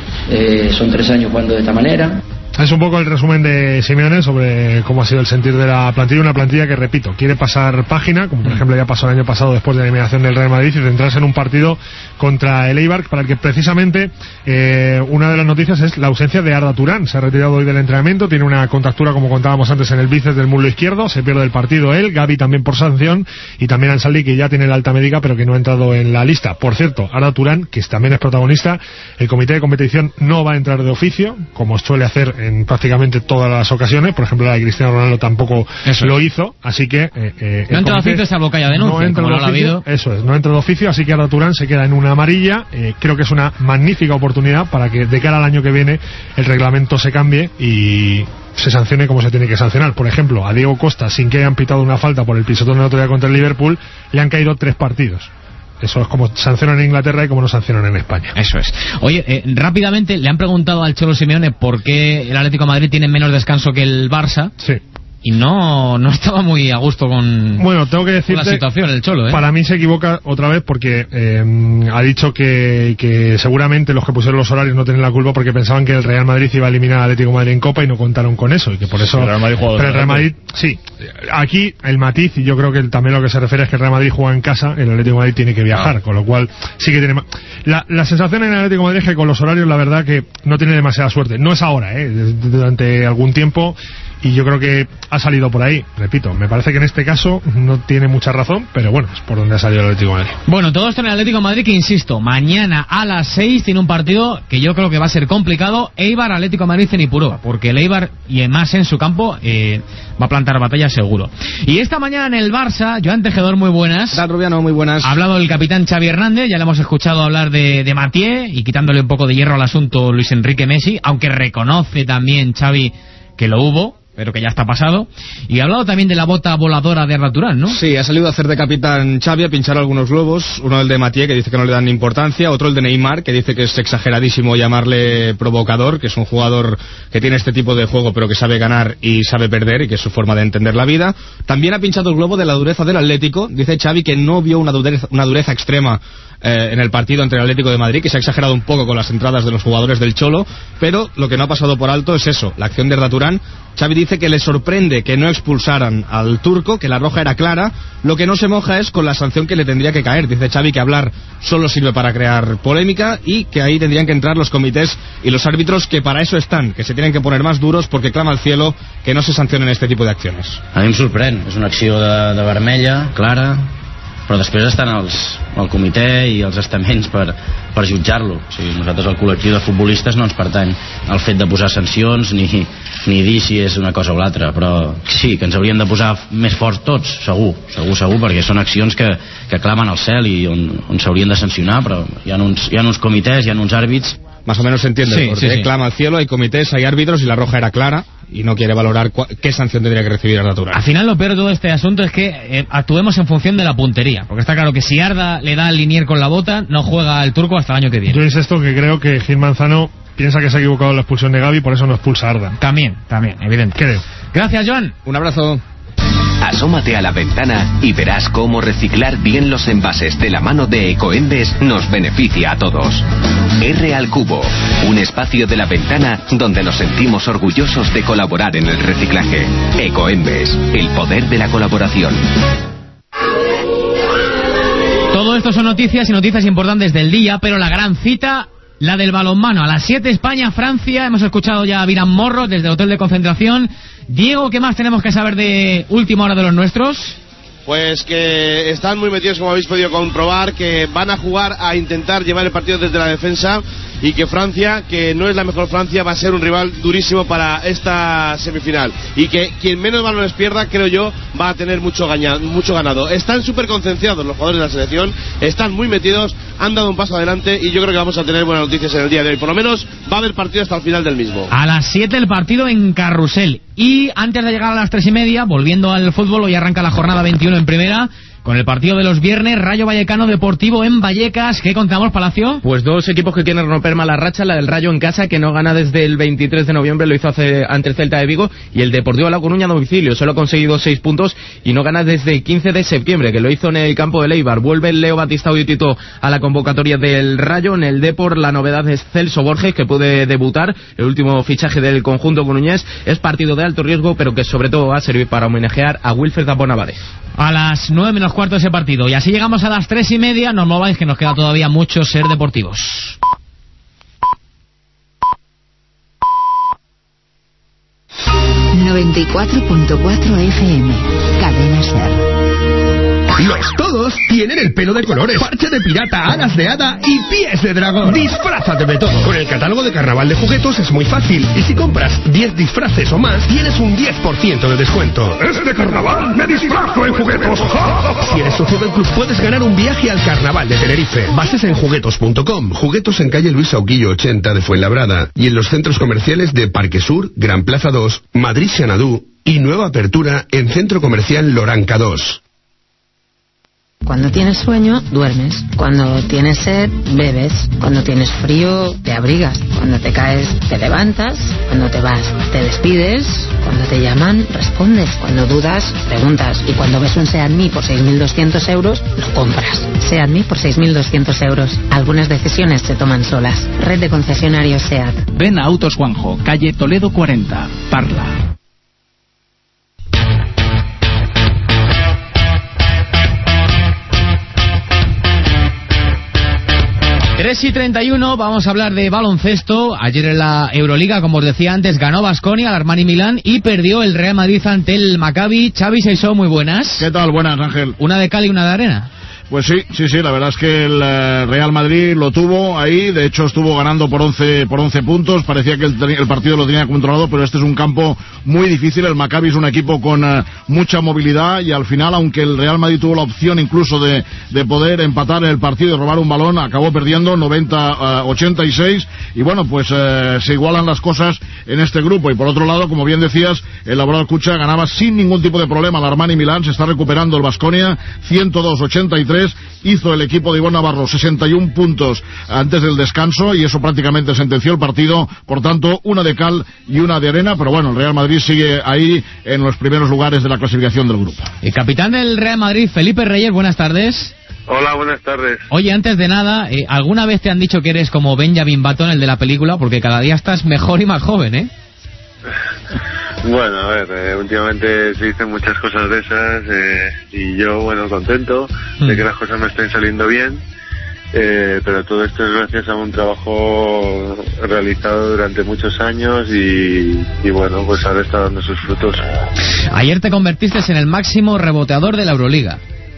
Eh, son tres años jugando de esta manera. Es un poco el resumen de Simeone sobre cómo ha sido el sentir de la plantilla, una plantilla que, repito, quiere pasar página, como por ejemplo ya pasó el año pasado después de la eliminación del Real Madrid, y centrarse en un partido contra el Eibar, para el que precisamente eh, una de las noticias es la ausencia de Arda Turán. Se ha retirado hoy del entrenamiento, tiene una contractura, como contábamos antes, en el bíceps del muslo izquierdo, se pierde el partido él, Gavi también por sanción, y también Ansaldi, que ya tiene la alta médica pero que no ha entrado en la lista. Por cierto, Arda Turán, que también es protagonista, el comité de competición no va a entrar de oficio, como suele hacer en prácticamente todas las ocasiones. Por ejemplo, la de Cristiano Ronaldo tampoco eso lo hizo, así que eh, eh, no entra de oficio, salvo que haya denuncia, no entra como de no oficio, eso es, no entra de oficio, así que Arda Turán se queda en una amarilla. eh, creo que es una magnífica oportunidad para que de cara al año que viene el reglamento se cambie y se sancione como se tiene que sancionar. Por ejemplo, a Diego Costa, sin que hayan pitado una falta por el pisotón el otro día contra el Liverpool, le han caído tres partidos. Eso es como sancionan en Inglaterra y como no sancionan en España. Eso es. Oye, eh, rápidamente le han preguntado al Cholo Simeone por qué el Atlético de Madrid tiene menos descanso que el Barça. Sí. Y no no estaba muy a gusto con, bueno, tengo que decirte, la situación, el Cholo, ¿eh? Para mí se equivoca otra vez porque eh, ha dicho que, que seguramente los que pusieron los horarios no tienen la culpa porque pensaban que el Real Madrid iba a eliminar al Atlético de Madrid en Copa y no contaron con eso, y que por eso el Real Madrid juega pero el Real Madrid, sí, aquí el matiz, y yo creo que también lo que se refiere es que el Real Madrid juega en casa, el Atlético de Madrid tiene que viajar, ah. con lo cual sí que tiene la, la sensación en el Atlético de Madrid es que con los horarios la verdad que no tiene demasiada suerte. No es ahora, eh, durante algún tiempo, y yo creo que ha salido por ahí. Repito, me parece que en este caso no tiene mucha razón, pero bueno, es por donde ha salido el Atlético de Madrid. Bueno, todo esto en el Atlético de Madrid, que insisto, mañana a las seis tiene un partido que yo creo que va a ser complicado. Eibar, Atlético de Madrid en Ipurúa, porque el Eibar, y además en su campo, eh, va a plantar batalla seguro. Y esta mañana en el Barça, Joan Tejedor, muy buenas. ¿Qué tal, Rubiano? Muy buenas. Ha hablado el capitán Xavi Hernández, ya le hemos escuchado hablar de, de Mathieu y quitándole un poco de hierro al asunto Luis Enrique Messi, aunque reconoce también Xavi que lo hubo, pero que ya está pasado. Y ha hablado también de la bota voladora de Arda Turán, ¿no? Sí, ha salido a hacer de capitán Xavi, a pinchar algunos globos. Uno el de Mathieu, que dice que no le dan importancia. Otro el de Neymar, que dice que es exageradísimo llamarle provocador, que es un jugador que tiene este tipo de juego, pero que sabe ganar y sabe perder, y que es su forma de entender la vida. También ha pinchado el globo de la dureza del Atlético. Dice Xavi que no vio una dureza, una dureza extrema eh, en el partido entre el Atlético de Madrid, que se ha exagerado un poco con las entradas de los jugadores del Cholo, pero lo que no ha pasado por alto es eso, la acción de Arda Turán. Xavi dice que le sorprende que no expulsaran al turco, que la roja era clara. Lo que no se moja es con la sanción que le tendría que caer. Dice Xavi que hablar solo sirve para crear polémica y que ahí tendrían que entrar los comités y los árbitros, que para eso están, que se tienen que poner más duros, porque clama al cielo que no se sancionen este tipo de acciones. A mi em sorprèn, és una acció de, de vermella, clara, però després estan els, el comitè i els estaments per, per jutjar-lo. O sigui, nosaltres, el col·lectiu de futbolistes, no ens pertany el fet de posar sancions ni, ni dir si és una cosa o l'altra, però sí, que ens hauríem de posar més forts tots, segur, segur, segur, perquè són accions que, que clamen al cel i on, on s'haurien de sancionar, però hi ha uns, hi ha uns comitès, hi ha uns àrbits. Más o menos se entiende, sí, porque sí, sí. clama al cielo, hay comités, hay árbitros, y la roja era clara y no quiere valorar qué sanción tendría que recibir Arda Turán. Al final, lo peor de todo este asunto es que eh, actuemos en función de la puntería, porque está claro que si Arda le da al linier con la bota, no juega el turco hasta el año que viene. Yo insisto que creo que Gil Manzano piensa que se ha equivocado en la expulsión de Gavi, por eso no expulsa a Arda. También, también, evidente. Creo. Gracias, Joan. Un abrazo. Asómate a la ventana y verás cómo reciclar bien los envases de la mano de Ecoembes nos beneficia a todos. R al Cubo, un espacio de la ventana donde nos sentimos orgullosos de colaborar en el reciclaje. Ecoembes, el poder de la colaboración. Todo esto son noticias y noticias importantes del día, pero la gran cita, la del balonmano. A las siete, España-Francia. Hemos escuchado ya a Viran Morro desde el hotel de concentración. Diego, ¿qué más tenemos que saber de última hora de los nuestros? Pues que están muy metidos, como habéis podido comprobar, que van a jugar a intentar llevar el partido desde la defensa, y que Francia, que no es la mejor Francia, va a ser un rival durísimo para esta semifinal, y que quien menos balones pierda, creo yo, va a tener mucho, gaña, mucho ganado. Están súper concienciados los jugadores de la selección, están muy metidos, han dado un paso adelante, y yo creo que vamos a tener buenas noticias en el día de hoy. Por lo menos va a haber partido hasta el final del mismo. A las siete el partido en Carrusel. Y antes de llegar a las tres y media, volviendo al fútbol, hoy arranca la jornada veintiuno en primera. con el partido de los viernes, Rayo Vallecano Deportivo en Vallecas. ¿Qué contamos, Palacio? Pues dos equipos que quieren romper mala racha, la del Rayo en casa, que no gana desde el veintitrés de noviembre, lo hizo hace, ante el Celta de Vigo, y el Deportivo La Coruña a domicilio, solo ha conseguido seis puntos y no gana desde el quince de septiembre, que lo hizo en el campo de Leibar. Vuelve Leo Batista Auditito a la convocatoria del Rayo. En el Depor la novedad es Celso Borges, que puede debutar, el último fichaje del conjunto coruñés. Es partido de alto riesgo, pero que sobre todo va a servir para homenajear a Wilfred Abonavare. A las nueve menos cuarto ese partido, y así llegamos a las tres y media. No mováis, que nos queda todavía mucho Ser Deportivos. noventa y cuatro punto cuatro F M, Cadena Ser. Los todos tienen el pelo de colores, parche de pirata, alas de hada y pies de dragón. Disfrázate de todo. Con el catálogo de Carnaval de Juguetos es muy fácil. Y si compras diez disfraces o más, tienes un diez por ciento de descuento. ¡Este carnaval me disfrazo en juguetos! Si eres socio del club, puedes ganar un viaje al Carnaval de Tenerife. Bases en juguetos punto com. Juguetos en calle Luis Sauquillo ochenta de Fuenlabrada. Y en los centros comerciales de Parque Sur, Gran Plaza dos, Madrid Xanadú y nueva apertura en Centro Comercial Loranca dos. Cuando tienes sueño, duermes. Cuando tienes sed, bebes. Cuando tienes frío, te abrigas. Cuando te caes, te levantas. Cuando te vas, te despides. Cuando te llaman, respondes. Cuando dudas, preguntas. Y cuando ves un Seat Mii por seis mil doscientos euros, lo compras. Seat Mii por seis mil doscientos euros. Algunas decisiones se toman solas. Red de concesionarios Seat. Ven a Autos Juanjo, calle Toledo cuarenta, Parla. tres y treinta y uno, vamos a hablar de baloncesto. Ayer en la Euroliga, como os decía antes, ganó Baskonia al Armani Milán y perdió el Real Madrid ante el Maccabi. Xavi Seisó, muy buenas. ¿Qué tal? Buenas, Ángel. Una de cal y una de arena. Pues sí, sí, sí, la verdad es que el eh, Real Madrid lo tuvo ahí, de hecho estuvo ganando por once, por once puntos, parecía que el, el partido lo tenía controlado, pero este es un campo muy difícil. El Maccabi es un equipo con eh, mucha movilidad y al final, aunque el Real Madrid tuvo la opción incluso de, de poder empatar el partido y robar un balón, acabó perdiendo noventa a ochenta y seis y bueno, pues eh, se igualan las cosas en este grupo. Y por otro lado, como bien decías, el Laboral Cucha ganaba sin ningún tipo de problema al Armani Milán, se está recuperando el Baskonia, ciento dos a ochenta y tres. Hizo el equipo de Iván Navarro sesenta y un puntos antes del descanso y eso prácticamente sentenció el partido. Por tanto, una de cal y una de arena, pero bueno, el Real Madrid sigue ahí en los primeros lugares de la clasificación del grupo. El capitán del Real Madrid, Felipe Reyes, buenas tardes. Hola, buenas tardes. Oye, antes de nada, eh, ¿alguna vez te han dicho que eres como Benjamin Button, el de la película? Porque cada día estás mejor y más joven, ¿eh? Bueno, a ver, eh, últimamente se dicen muchas cosas de esas eh, y yo, bueno, contento mm. de que las cosas me estén saliendo bien, eh, pero todo esto es gracias a un trabajo realizado durante muchos años y, y bueno, pues ahora está dando sus frutos. Ayer te convertiste en el máximo reboteador de la Euroliga.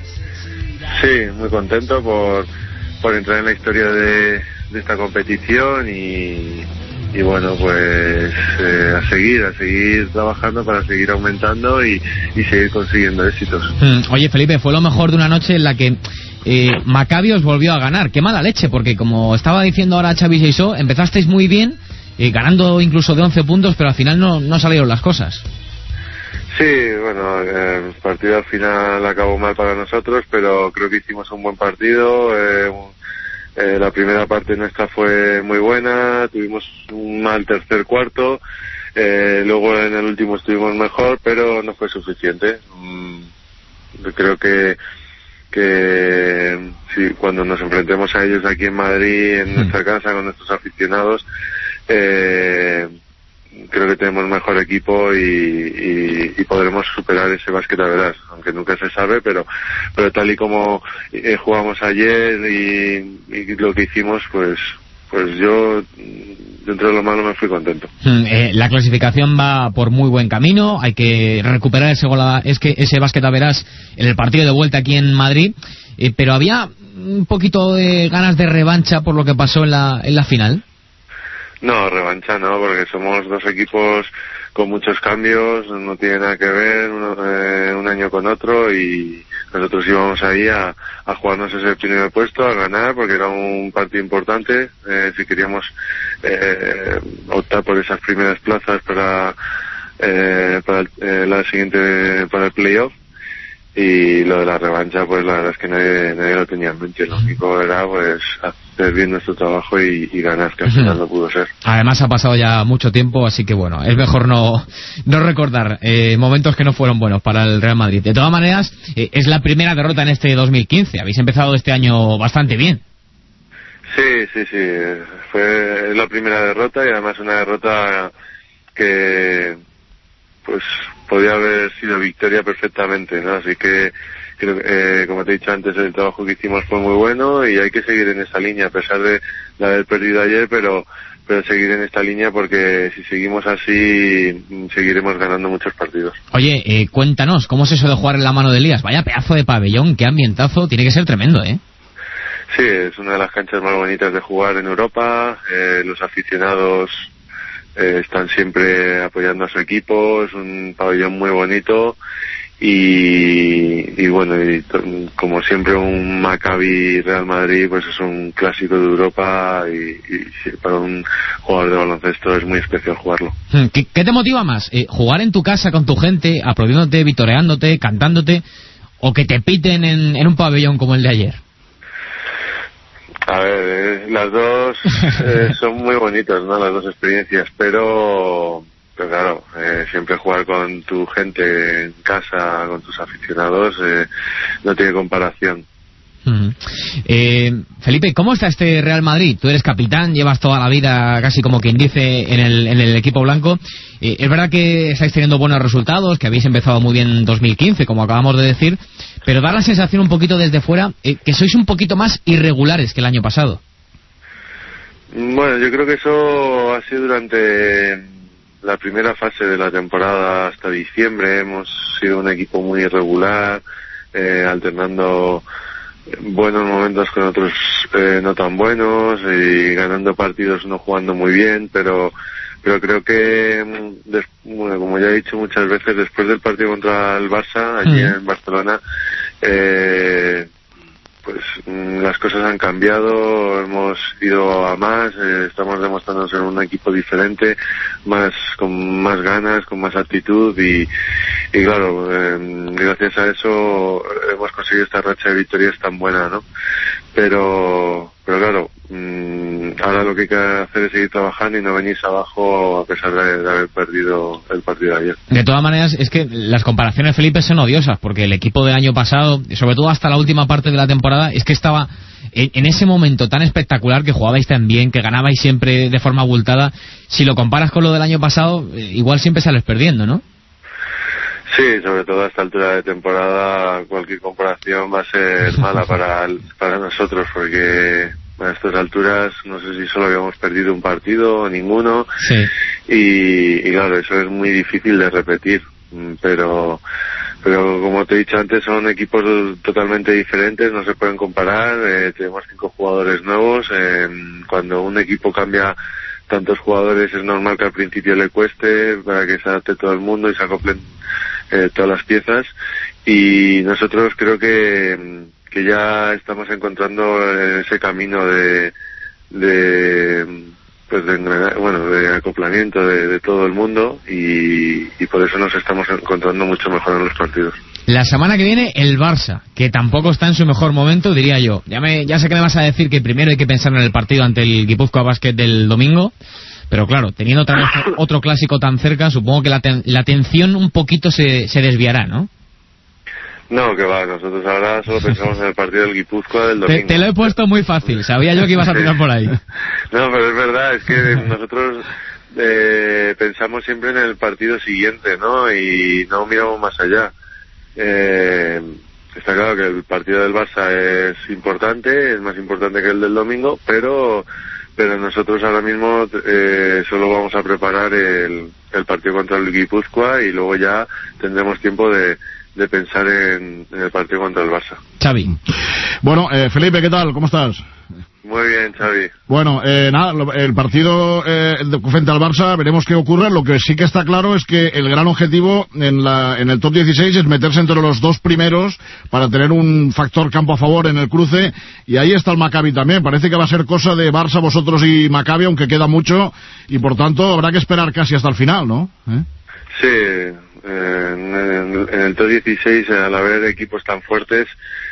Sí, muy contento por, por entrar en la historia de, de esta competición y... Y bueno, pues eh, a seguir, a seguir trabajando para seguir aumentando y, y seguir consiguiendo éxitos. Mm, oye, Felipe, fue lo mejor de una noche en la que eh, Maccabi os volvió a ganar. Qué mala leche, porque como estaba diciendo ahora Xavi Seisó, empezasteis muy bien, eh, ganando incluso de once puntos, pero al final no, no salieron las cosas. Sí, bueno, el partido al final acabó mal para nosotros, pero creo que hicimos un buen partido. Eh, Eh, la primera parte nuestra fue muy buena, tuvimos un mal tercer cuarto, eh, luego en el último estuvimos mejor, pero no fue suficiente. Mm, creo que que sí, cuando nos enfrentemos a ellos aquí en Madrid, en nuestra casa, con nuestros aficionados, eh, creo que tenemos mejor equipo y, y, y podremos superar ese básquet a verás, aunque nunca se sabe, pero pero tal y como eh, jugamos ayer y, y lo que hicimos, pues pues yo dentro de lo malo me fui contento. Mm, eh, la clasificación va por muy buen camino, hay que recuperar ese gol a, es que ese básquet a verás en el partido de vuelta aquí en Madrid, eh, pero había un poquito de ganas de revancha por lo que pasó en la en la final. No, revancha no, porque somos dos equipos con muchos cambios, no tiene nada que ver uno, eh, un año con otro y nosotros íbamos ahí a, a jugarnos ese primer puesto, a ganar, porque era un partido importante, eh, si queríamos eh, optar por esas primeras plazas para, eh, para eh, la siguiente, para el playoff. y lo de la revancha, pues la verdad es que nadie, nadie lo tenía en mente. Lo único era pues hacer bien nuestro trabajo y, y ganar, que al final no pudo ser. Además ha pasado ya mucho tiempo, así que bueno, es mejor no, no recordar eh, momentos que no fueron buenos para el Real Madrid. De todas maneras, eh, es la primera derrota en este dos mil quince. Habéis empezado este año bastante bien. Sí, sí, sí. Fue la primera derrota y además una derrota que pues podía haber sido victoria perfectamente, ¿no? Así que creo que, eh, como te he dicho antes, el trabajo que hicimos fue muy bueno y hay que seguir en esa línea, a pesar de, de haber perdido ayer, pero pero seguir en esta línea, porque si seguimos así seguiremos ganando muchos partidos. Oye, eh, cuéntanos, ¿cómo es eso de jugar en la mano de Elías? Vaya pedazo de pabellón, qué ambientazo, tiene que ser tremendo, ¿eh? Sí, es una de las canchas más bonitas de jugar en Europa, eh, los aficionados eh, están siempre apoyando a su equipo, es un pabellón muy bonito y, y bueno, y como siempre un Maccabi Real Madrid pues es un clásico de Europa y, y para un jugador de baloncesto es muy especial jugarlo. ¿Qué, qué te motiva más? Eh, ¿Jugar en tu casa con tu gente, aplaudiéndote, vitoreándote, cantándote, o que te piten en, en un pabellón como el de ayer? A ver, eh, las dos eh, son muy bonitas, ¿no? Las dos experiencias, pero, pero claro, eh, siempre jugar con tu gente en casa, con tus aficionados, eh, no tiene comparación. Uh-huh. eh, Felipe, ¿cómo está este Real Madrid? Tú eres capitán, llevas toda la vida, casi como quien dice, en el, en el equipo blanco. Eh, es verdad que estáis teniendo buenos resultados, que habéis empezado muy bien en dos mil quince, como acabamos de decir, pero da la sensación un poquito desde fuera eh, que sois un poquito más irregulares que el año pasado. Bueno, yo creo que eso ha sido durante la primera fase de la temporada hasta diciembre. Hemos sido un equipo muy irregular, eh, alternando buenos momentos con otros eh, no tan buenos y ganando partidos no jugando muy bien, pero pero creo que des, bueno, como ya he dicho muchas veces, después del partido contra el Barça allí mm. en Barcelona, eh, pues las cosas han cambiado, hemos ido a más, eh, estamos demostrando ser un equipo diferente, más con más ganas, con más actitud y, y claro, eh, gracias a eso hemos conseguido esta racha de victorias tan buena, ¿no? Pero, pero claro, mmm, ahora lo que hay que hacer es seguir trabajando y no venirse abajo a pesar de, de haber perdido el partido de ayer. De todas maneras, es que las comparaciones, Felipe, son odiosas, porque el equipo del año pasado, sobre todo hasta la última parte de la temporada, es que estaba en, en ese momento tan espectacular, que jugabais tan bien, que ganabais siempre de forma abultada. Si lo comparas con lo del año pasado, igual siempre sales perdiendo, ¿no? Sí, sobre todo a esta altura de temporada cualquier comparación va a ser mala para, para nosotros, porque a estas alturas no sé si solo habíamos perdido un partido o ninguno. Sí. y, y claro, eso es muy difícil de repetir, pero pero como te he dicho antes, son equipos totalmente diferentes, no se pueden comparar. Eh, tenemos cinco jugadores nuevos, eh, cuando un equipo cambia tantos jugadores es normal que al principio le cueste para que se adapte todo el mundo y se acoplen eh, todas las piezas, y nosotros creo que que ya estamos encontrando ese camino de de pues de bueno de acoplamiento de, de todo el mundo y, y por eso nos estamos encontrando mucho mejor en los partidos. La semana que viene el Barça, que tampoco está en su mejor momento, diría yo. Ya me ya sé que me vas a decir que primero hay que pensar en el partido ante el Guipúzcoa Basket del domingo, pero claro, teniendo otra vez otro clásico tan cerca, supongo que la, ten, la atención un poquito se, se desviará, ¿no? No, que va, nosotros ahora solo pensamos en el partido del Guipúzcoa del domingo. Te, te lo he puesto muy fácil, sabía yo que ibas a tirar por ahí. No, pero es verdad, es que nosotros eh, pensamos siempre en el partido siguiente, ¿no? Y no miramos más allá. Eh, está claro que el partido del Barça es importante, es más importante que el del domingo, pero pero nosotros ahora mismo eh, solo vamos a preparar el, el partido contra el Guipúzcoa y luego ya tendremos tiempo de, de pensar en, en el partido contra el Barça. Xavi. Bueno, eh, Felipe, ¿qué tal? ¿Cómo estás? Muy bien, Xavi. Bueno, eh, nada, el partido eh, frente al Barça, veremos qué ocurre. Lo que sí que está claro es que el gran objetivo en, la, en el top dieciséis es meterse entre los dos primeros para tener un factor campo a favor en el cruce, y ahí está el Maccabi también. Parece que va a ser cosa de Barça, vosotros y Maccabi, aunque queda mucho, y por tanto habrá que esperar casi hasta el final, ¿no? ¿Eh? Sí, eh, en, en el top dieciséis, al haber equipos tan fuertes,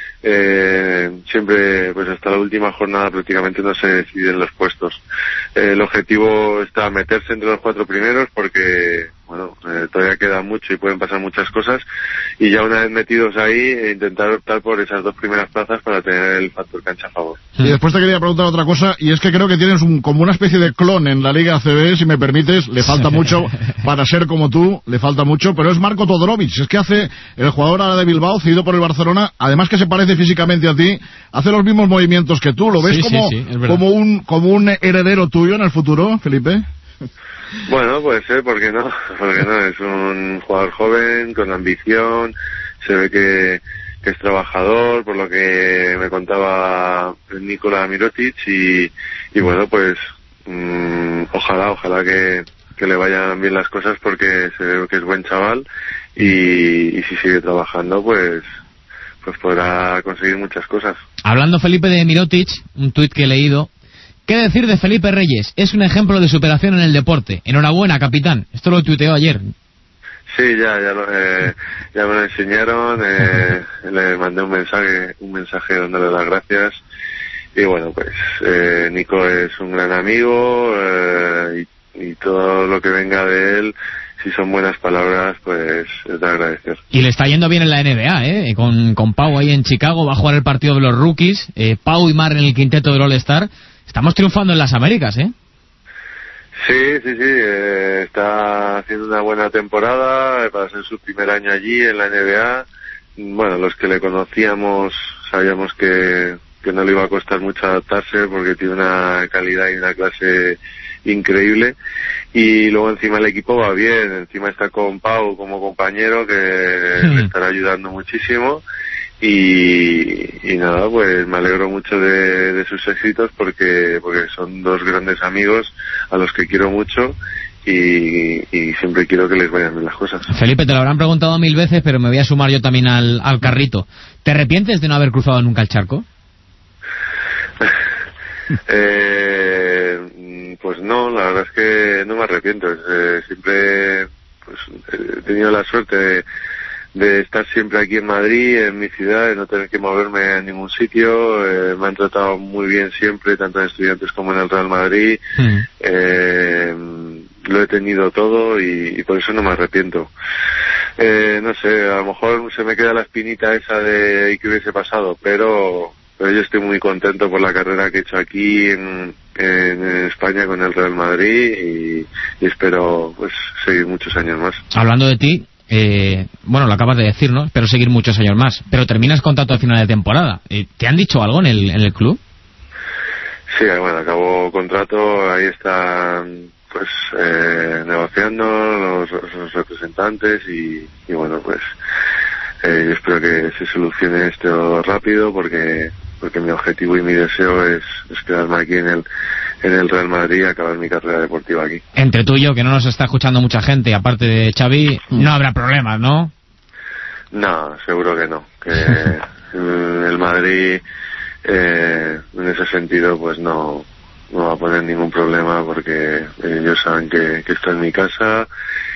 eh, siempre, pues hasta la última jornada prácticamente no se deciden los puestos. Eh, el objetivo está meterse entre los cuatro primeros porque, bueno, eh, todavía queda mucho y pueden pasar muchas cosas, y ya una vez metidos ahí, eh, intentar optar por esas dos primeras plazas para tener el factor cancha a favor. Y después te quería preguntar otra cosa, y es que creo que tienes un, como una especie de clon en la Liga A C B, si me permites. Le falta mucho para ser como tú, le falta mucho, pero es Marko Todorovic. Es que hace, el jugador ahora de Bilbao, cedido por el Barcelona, además que se parece físicamente a ti, hace los mismos movimientos que tú. ¿Lo ves Sí, como, sí, sí, es verdad. como un como un heredero tuyo en el futuro, Felipe? Bueno, puede ser, ¿por qué no? Porque no, es un jugador joven, con ambición, se ve que, que es trabajador, por lo que me contaba Nikola Mirotic, y, y bueno, pues mmm, ojalá, ojalá que, que le vayan bien las cosas, porque se ve que es buen chaval, y, y si sigue trabajando, pues pues podrá conseguir muchas cosas. Hablando, Felipe, de Mirotic, un tuit que he leído. ¿Qué decir de Felipe Reyes? Es un ejemplo de superación en el deporte. Enhorabuena, capitán. Esto lo tuiteó ayer. Sí, ya, ya, lo, eh, ya me lo enseñaron, eh, le mandé un mensaje, un mensaje dándole las gracias, y bueno, pues, eh, Nico es un gran amigo, eh, y, y todo lo que venga de él, si son buenas palabras, pues es de agradecer. Y le está yendo bien en la N B A, ¿eh? Con, con Pau ahí en Chicago, va a jugar el partido de los rookies, eh, Pau y Mar en el quinteto del All-Star. Estamos triunfando en las Américas, ¿eh? Sí, sí, sí, eh, está haciendo una buena temporada, eh, para ser su primer año allí en la N B A. Bueno, los que le conocíamos sabíamos que, que no le iba a costar mucho adaptarse, porque tiene una calidad y una clase increíble, y luego encima el equipo va bien, encima está con Pau como compañero, que le estará ayudando muchísimo, y, y nada, pues me alegro mucho de, de sus éxitos, porque porque son dos grandes amigos a los que quiero mucho, y, y siempre quiero que les vayan bien las cosas. Felipe, te lo habrán preguntado mil veces, pero me voy a sumar yo también al, al carrito. ¿Te arrepientes de no haber cruzado nunca el charco? eh, pues no, la verdad es que no me arrepiento. Eh, siempre pues, he tenido la suerte de, de estar siempre aquí en Madrid, en mi ciudad, de no tener que moverme a ningún sitio. Eh, me han tratado muy bien siempre, tanto en Estudiantes como en el Real Madrid. Mm. Eh, lo he tenido todo, y, y por eso no me arrepiento. Eh, no sé, a lo mejor se me queda la espinita esa de qué hubiese pasado, pero... pero yo estoy muy contento por la carrera que he hecho aquí en, en España con el Real Madrid, y, y espero pues seguir muchos años más. Hablando de ti, eh, bueno, lo acabas de decir, ¿no? Espero seguir muchos años más, pero terminas contrato a final de temporada. Eh, ¿Te han dicho algo en el, en el club? Sí, bueno, acabo contrato, ahí están pues eh, negociando los, los representantes, y, y bueno, pues eh, yo espero que se solucione esto rápido, porque porque mi objetivo y mi deseo es, es quedarme aquí en el en el Real Madrid y acabar mi carrera deportiva aquí. Entre tú y yo, que no nos está escuchando mucha gente, aparte de Xavi, no habrá problemas, ¿no? No, seguro que no. Que el Madrid, eh, en ese sentido, pues no, no va a poner ningún problema, porque ellos saben que, que estoy en mi casa,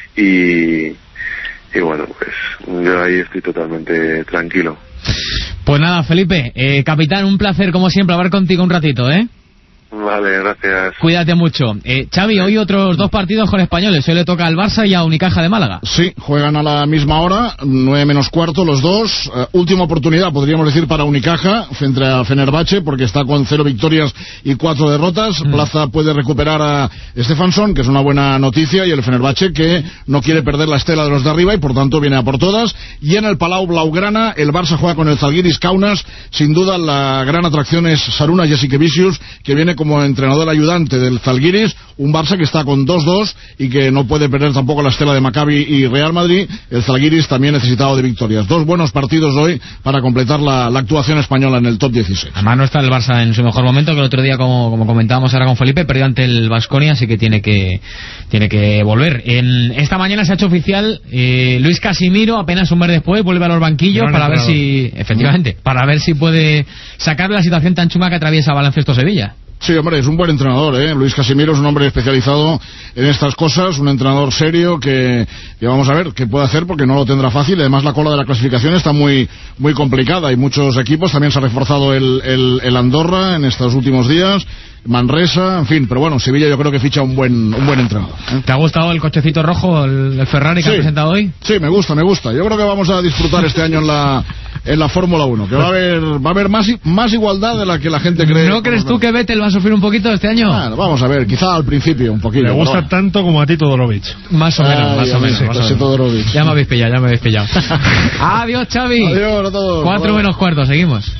y, y bueno, pues yo ahí estoy totalmente tranquilo. Pues nada, Felipe, eh, capitán, un placer como siempre hablar contigo un ratito, ¿eh? Vale, gracias. Cuídate mucho. Eh, Xavi, hoy otros dos partidos con españoles. Hoy le toca al Barça y a Unicaja de Málaga. Sí, juegan a la misma hora, nueve menos cuarto los dos. Uh, última oportunidad, podríamos decir, para Unicaja frente a Fenerbahce, porque está con cero victorias y cuatro derrotas. Mm. Plaza puede recuperar a Stefansson, que es una buena noticia, y el Fenerbahce, que no quiere perder la estela de los de arriba y por tanto viene a por todas. Y en el Palau Blaugrana, el Barça juega con el Zalgiris Kaunas. Sin duda, la gran atracción es Saruna Jasikevičius, que viene como entrenador ayudante del Zalgiris, un Barça que está con dos dos y que no puede perder tampoco la estela de Maccabi y Real Madrid. El Zalgiris también necesitado de victorias. Dos buenos partidos hoy para completar la, la actuación española en el top dieciséis. Además no está el Barça en su mejor momento, que el otro día, como, como comentábamos ahora con Felipe, perdió ante el Baskonia, así que tiene que tiene que volver. En esta mañana se ha hecho oficial eh, Luis Casimiro, apenas un mes después, vuelve a los banquillos no, para no, ver no. si, efectivamente, para ver si puede sacar la situación tan chunga que atraviesa Baloncesto Sevilla. Sí, hombre, es un buen entrenador, ¿eh? Luis Casimiro es un hombre especializado en estas cosas, un entrenador serio que, que vamos a ver qué puede hacer porque no lo tendrá fácil. Además, la cola de la clasificación está muy muy complicada. Hay muchos equipos, también se ha reforzado el, el, el Andorra en estos últimos días, Manresa, en fin, pero bueno, Sevilla yo creo que ficha un buen un buen entrenador, ¿eh? ¿Te ha gustado el cochecito rojo, el, el Ferrari que sí, ha presentado hoy? Sí, me gusta, me gusta. Yo creo que vamos a disfrutar este año en la en la Fórmula uno, que va a haber va a haber más más igualdad de la que la gente cree. ¿No crees tú que Vettel va a sufrir un poquito este año? Bueno, vamos a ver, quizá al principio un poquito. Me gusta bueno. tanto como a ti Todorovic. Más o menos, Ay, más o menos. Sí, más o menos. Todorovic. Ya me habéis pillado, ya me habéis pillado. Adiós, Xavi. Adiós a todos. Cuatro menos cuarto, seguimos.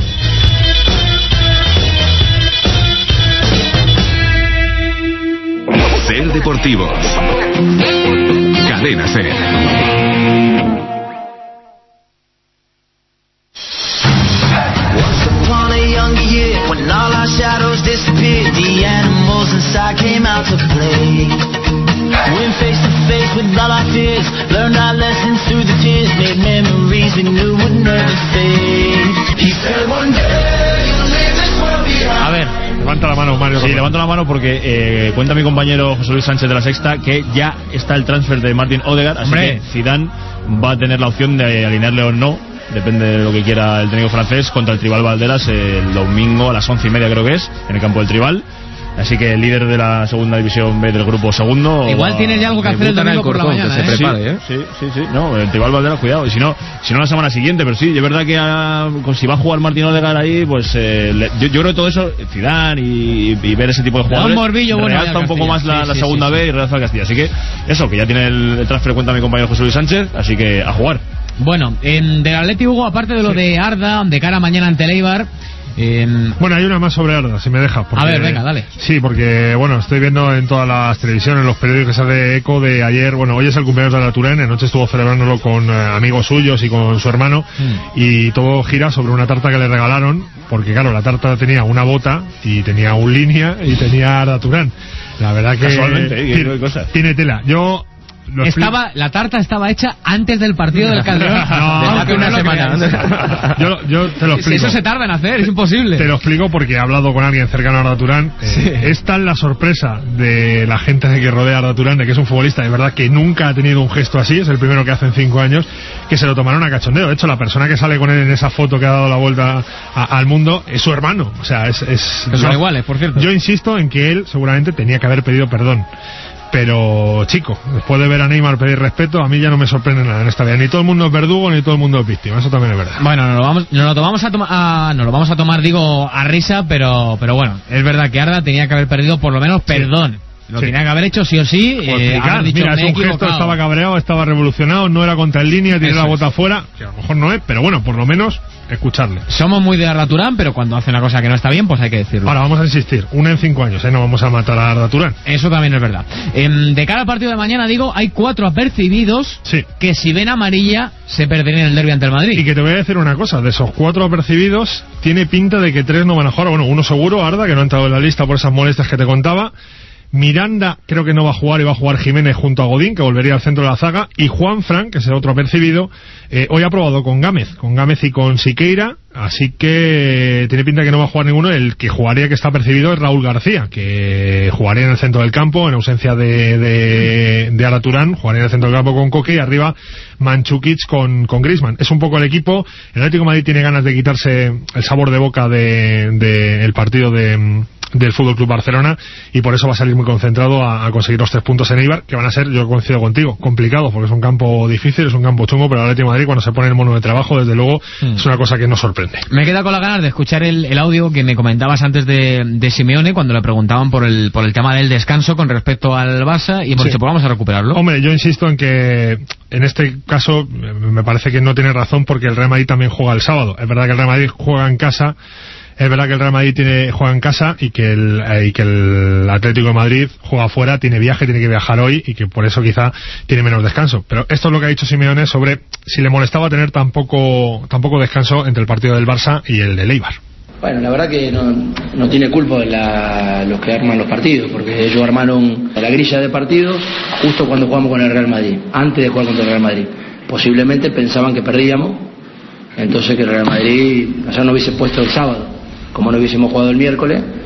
Ser Deportivos. Cadena Ser. When all our shadows disappeared, the animals inside came out to play. Went face to face with all our fears, learned our lessons through the tears, made memories we knew would never fade. He said one day you'll leave this world behind. A ver, levanta la mano, Mario. Sí, levanto la mano porque eh, cuenta mi compañero José Luis Sánchez de La Sexta que ya está el transfer de Martin Odegaard, así Hombre. que Zidane va a tener la opción de alinearle o no, depende de lo que quiera el técnico francés, contra el Tribal Valderas el domingo a las once y media creo que es, en el campo del Tribal. Así que el líder de la segunda división B del grupo segundo. Igual tiene ya algo que hacer el domingo por la mañana, que se ¿eh? prepare, ¿eh? Sí, sí, sí. No, el Tribal Valderas, cuidado. Y si no, si no la semana siguiente, pero sí, es verdad que a, pues, si va a jugar Martín Odegaard ahí, pues eh, le, yo, yo creo que todo eso, Zidane y, y ver ese tipo de jugadores, un morbillo, bueno, realza un poco más la, sí, la sí, segunda sí, B sí. y realza el Castilla. Así que eso, que ya tiene el, el transfer, cuenta mi compañero José Luis Sánchez, así que a jugar. Bueno, en del Atleti, Hugo, aparte de lo sí. de Arda, de cara a mañana ante el Eibar. Eh... Bueno, hay una más sobre Arda, si me dejas. Porque, a ver, venga, dale. Sí, porque, bueno, estoy viendo en todas las televisiones, en los periódicos que se hace eco de ayer. Bueno, hoy es el cumpleaños de Arda Turén, anoche estuvo celebrándolo con eh, amigos suyos y con su hermano. Mm. Y todo gira sobre una tarta que le regalaron, porque, claro, la tarta tenía una bota y tenía un línea y tenía Arda Turén. La verdad que. Casualmente, ¿eh? tiene, cosas. tiene tela. Yo. Estaba, la tarta estaba hecha antes del partido del Calderón. No, hace una semana. Yo, yo te lo explico. Eso se tarda en hacer, es imposible. Te lo explico porque he hablado con alguien cercano a Arda Turán. Eh, sí. Es tan la sorpresa de la gente que rodea a Arda Turán, de que es un futbolista de verdad que nunca ha tenido un gesto así, es el primero que hace en cinco años, que se lo tomaron a cachondeo. De hecho, la persona que sale con él en esa foto que ha dado la vuelta a, al mundo es su hermano. O sea, es... es que son iguales, por cierto. Yo insisto en que él seguramente tenía que haber pedido perdón. Pero, chico, después de ver a Neymar pedir respeto, a mí ya no me sorprende nada en esta vida. Ni todo el mundo es verdugo, ni todo el mundo es víctima. Eso también es verdad. Bueno, nos lo vamos, nos lo tomamos a, toma, a nos lo vamos a tomar, digo, a risa, pero, pero bueno, es verdad que Arda tenía que haber perdido por lo menos perdón. Sí. Lo sí. tenía que haber hecho sí o sí. Eh, dicho, mira, es un gesto, estaba cabreado, estaba revolucionado, no era contra el línea, tiene la bota afuera, que a lo mejor no es, pero bueno, por lo menos escucharle. Somos muy de Arda Turán, pero cuando hace una cosa que no está bien, pues hay que decirlo. Ahora vamos a insistir, una en cinco años, ¿eh? No vamos a matar a Arda Turán. Eso también es verdad. Eh, de cara al partido de mañana, digo, hay cuatro apercibidos sí. que si ven amarilla se perderían el derbi ante el Madrid. Y que te voy a decir una cosa, de esos cuatro apercibidos tiene pinta de que tres no van a jugar. Bueno, uno seguro, Arda, que no ha entrado en la lista por esas molestias que te contaba. Miranda creo que no va a jugar y va a jugar Jiménez junto a Godín, que volvería al centro de la zaga, y Juan Fran, que es el otro apercibido, eh, hoy ha probado con Gámez, con Gámez y con Siqueira, así que tiene pinta que no va a jugar ninguno. El que jugaría, que está percibido, es Raúl García, que jugaría en el centro del campo, en ausencia de, de, de Arda Turán, jugaría en el centro del campo con Coque, y arriba Mandžukić con, con Griezmann. Es un poco el equipo. El Atlético de Madrid tiene ganas de quitarse el sabor de boca de, de el partido de del Fútbol Club Barcelona, y por eso va a salir muy concentrado a, a conseguir los tres puntos en Eibar, que van a ser, yo coincido contigo, complicados, porque es un campo difícil, es un campo chungo, pero el Atlético de Madrid, cuando se pone el mono de trabajo, desde luego mm. es una cosa que nos sorprende. Me queda con las ganas de escuchar el, el audio que me comentabas antes de, de Simeone, cuando le preguntaban por el por el tema del descanso con respecto al Barça, y por sí. si vamos a recuperarlo. Hombre, yo insisto en que en este caso me parece que no tiene razón, porque el Real Madrid también juega el sábado. Es verdad que el Real Madrid juega en casa. Es verdad que el Real Madrid tiene, juega en casa y que, el, eh, y que el Atlético de Madrid juega afuera, tiene viaje, tiene que viajar hoy, y que por eso quizá tiene menos descanso. Pero esto es lo que ha dicho Simeone sobre si le molestaba tener tan poco, tan poco descanso entre el partido del Barça y el del Eibar. Bueno, la verdad que no, no tiene culpa de la, los que arman los partidos, porque ellos armaron la grilla de partidos justo cuando jugamos con el Real Madrid, antes de jugar contra el Real Madrid. Posiblemente pensaban que perdíamos, entonces que el Real Madrid, o sea, no hubiese puesto el sábado. Como no hubiésemos jugado el miércoles,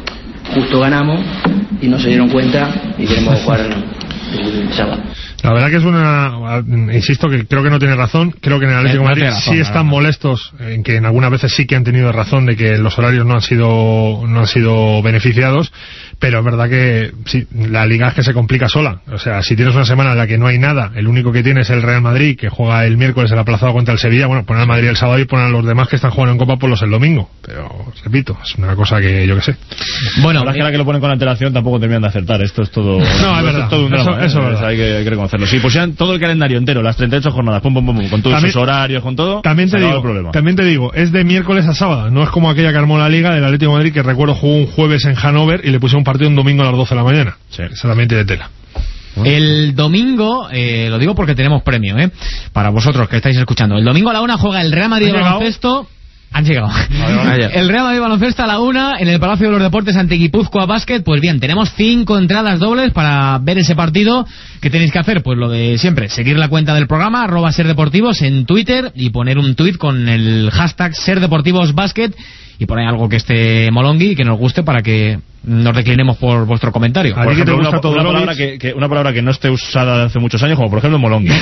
justo ganamos y no se dieron cuenta y queremos jugar el sábado. La verdad que es una, insisto que creo que no tiene razón, creo que en el Atlético de Madrid razón, sí están molestos, en que en algunas veces sí que han tenido razón de que los horarios no han sido no han sido beneficiados, pero es verdad que sí, la liga es que se complica sola. O sea, si tienes una semana en la que no hay nada, el único que tiene es el Real Madrid, que juega el miércoles el aplazado contra el Sevilla, bueno, poner al Madrid el sábado y poner a los demás que están jugando en Copa por los el domingo. Pero, repito, es una cosa que yo que sé. Bueno, la verdad es que ahora que lo ponen con antelación tampoco terminan de acertar. Esto es todo... No, es verdad. Es todo un drama, eso, ¿eh? eso es verdad. Hay que, hay que reconocerlo. Si pusieran todo el calendario entero, las treinta y ocho jornadas, pum, pum, pum, con todos también, sus horarios, con todo, también te se acaba digo, el problema. También te digo, es de miércoles a sábado, no es como aquella que armó la liga del Atlético de Madrid, que recuerdo jugó un jueves en Hannover y le pusieron un partido un domingo a las doce de la mañana. Sí. Eso también tiene tela. El domingo, eh, lo digo porque tenemos premio, ¿eh? Para vosotros que estáis escuchando. El domingo a la una juega el Real Madrid de baloncesto. Han llegado. El Real Madrid baloncesto a la una en el Palacio de los Deportes ante Guipúzcoa Basket. Pues bien, tenemos cinco entradas dobles para ver ese partido. ¿Qué tenéis que hacer? Pues lo de siempre, seguir la cuenta del programa, arroba Ser Deportivos en Twitter y poner un tuit con el hashtag Ser Deportivos Basket y poner algo que esté molongui y que nos guste para que nos declinemos por vuestro comentario. Por ejemplo, una, una, palabra que, que, una palabra que no esté usada hace muchos años, como por ejemplo molongui.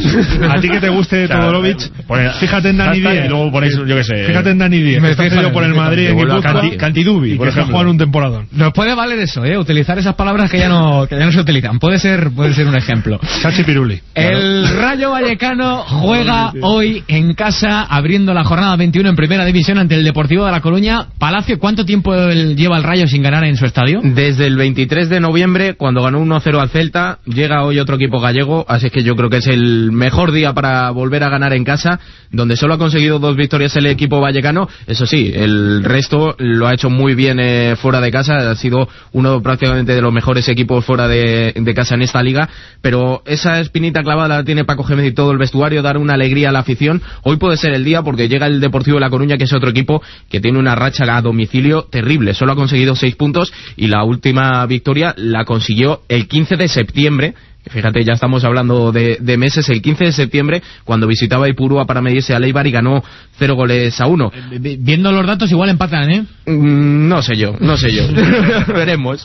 A ti que te guste, o sea, Todorovic, poner, fíjate en Dani Díez. Y luego ponéis, yo qué sé. Fíjate en Dani Díez. Me está cedido por el Madrid en Guipúzcoa. Cantidubi, por ejemplo. Jugar un temporadón. Nos puede valer eso, eh, utilizar esas palabras que ya no que ya no se utilizan. Puede ser puede ser un ejemplo. Chachi Piruli. El Rayo Vallecano juega hoy en casa, abriendo la jornada veintiuno en Primera División ante el Deportivo de La Coruña. Palacio, ¿cuánto tiempo lleva el Rayo sin ganar en su estadio? Desde el veintitrés de noviembre, cuando ganó uno cero al Celta. Llega hoy otro equipo gallego, así que yo creo que es el mejor día para volver a ganar en casa, donde solo ha conseguido dos victorias el equipo vallecano. Eso sí, el resto lo ha hecho muy bien eh, fuera de casa, ha sido uno prácticamente de los mejores equipos fuera de, de casa en esta liga, pero esa espinita clavada la tiene Paco Gémez y todo el vestuario, dar una alegría a la afición. Hoy puede ser el día porque llega el Deportivo de La Coruña, que es otro equipo que tiene una racha a domicilio terrible, solo ha conseguido seis puntos y la última victoria la consiguió el quince de septiembre. Fíjate, ya estamos hablando de, de meses, el quince de septiembre, cuando visitaba Ipurúa para medirse a Leibar y ganó cero goles a uno. Viendo los datos, igual empatan, ¿eh? Mm, no sé yo, no sé yo. Veremos.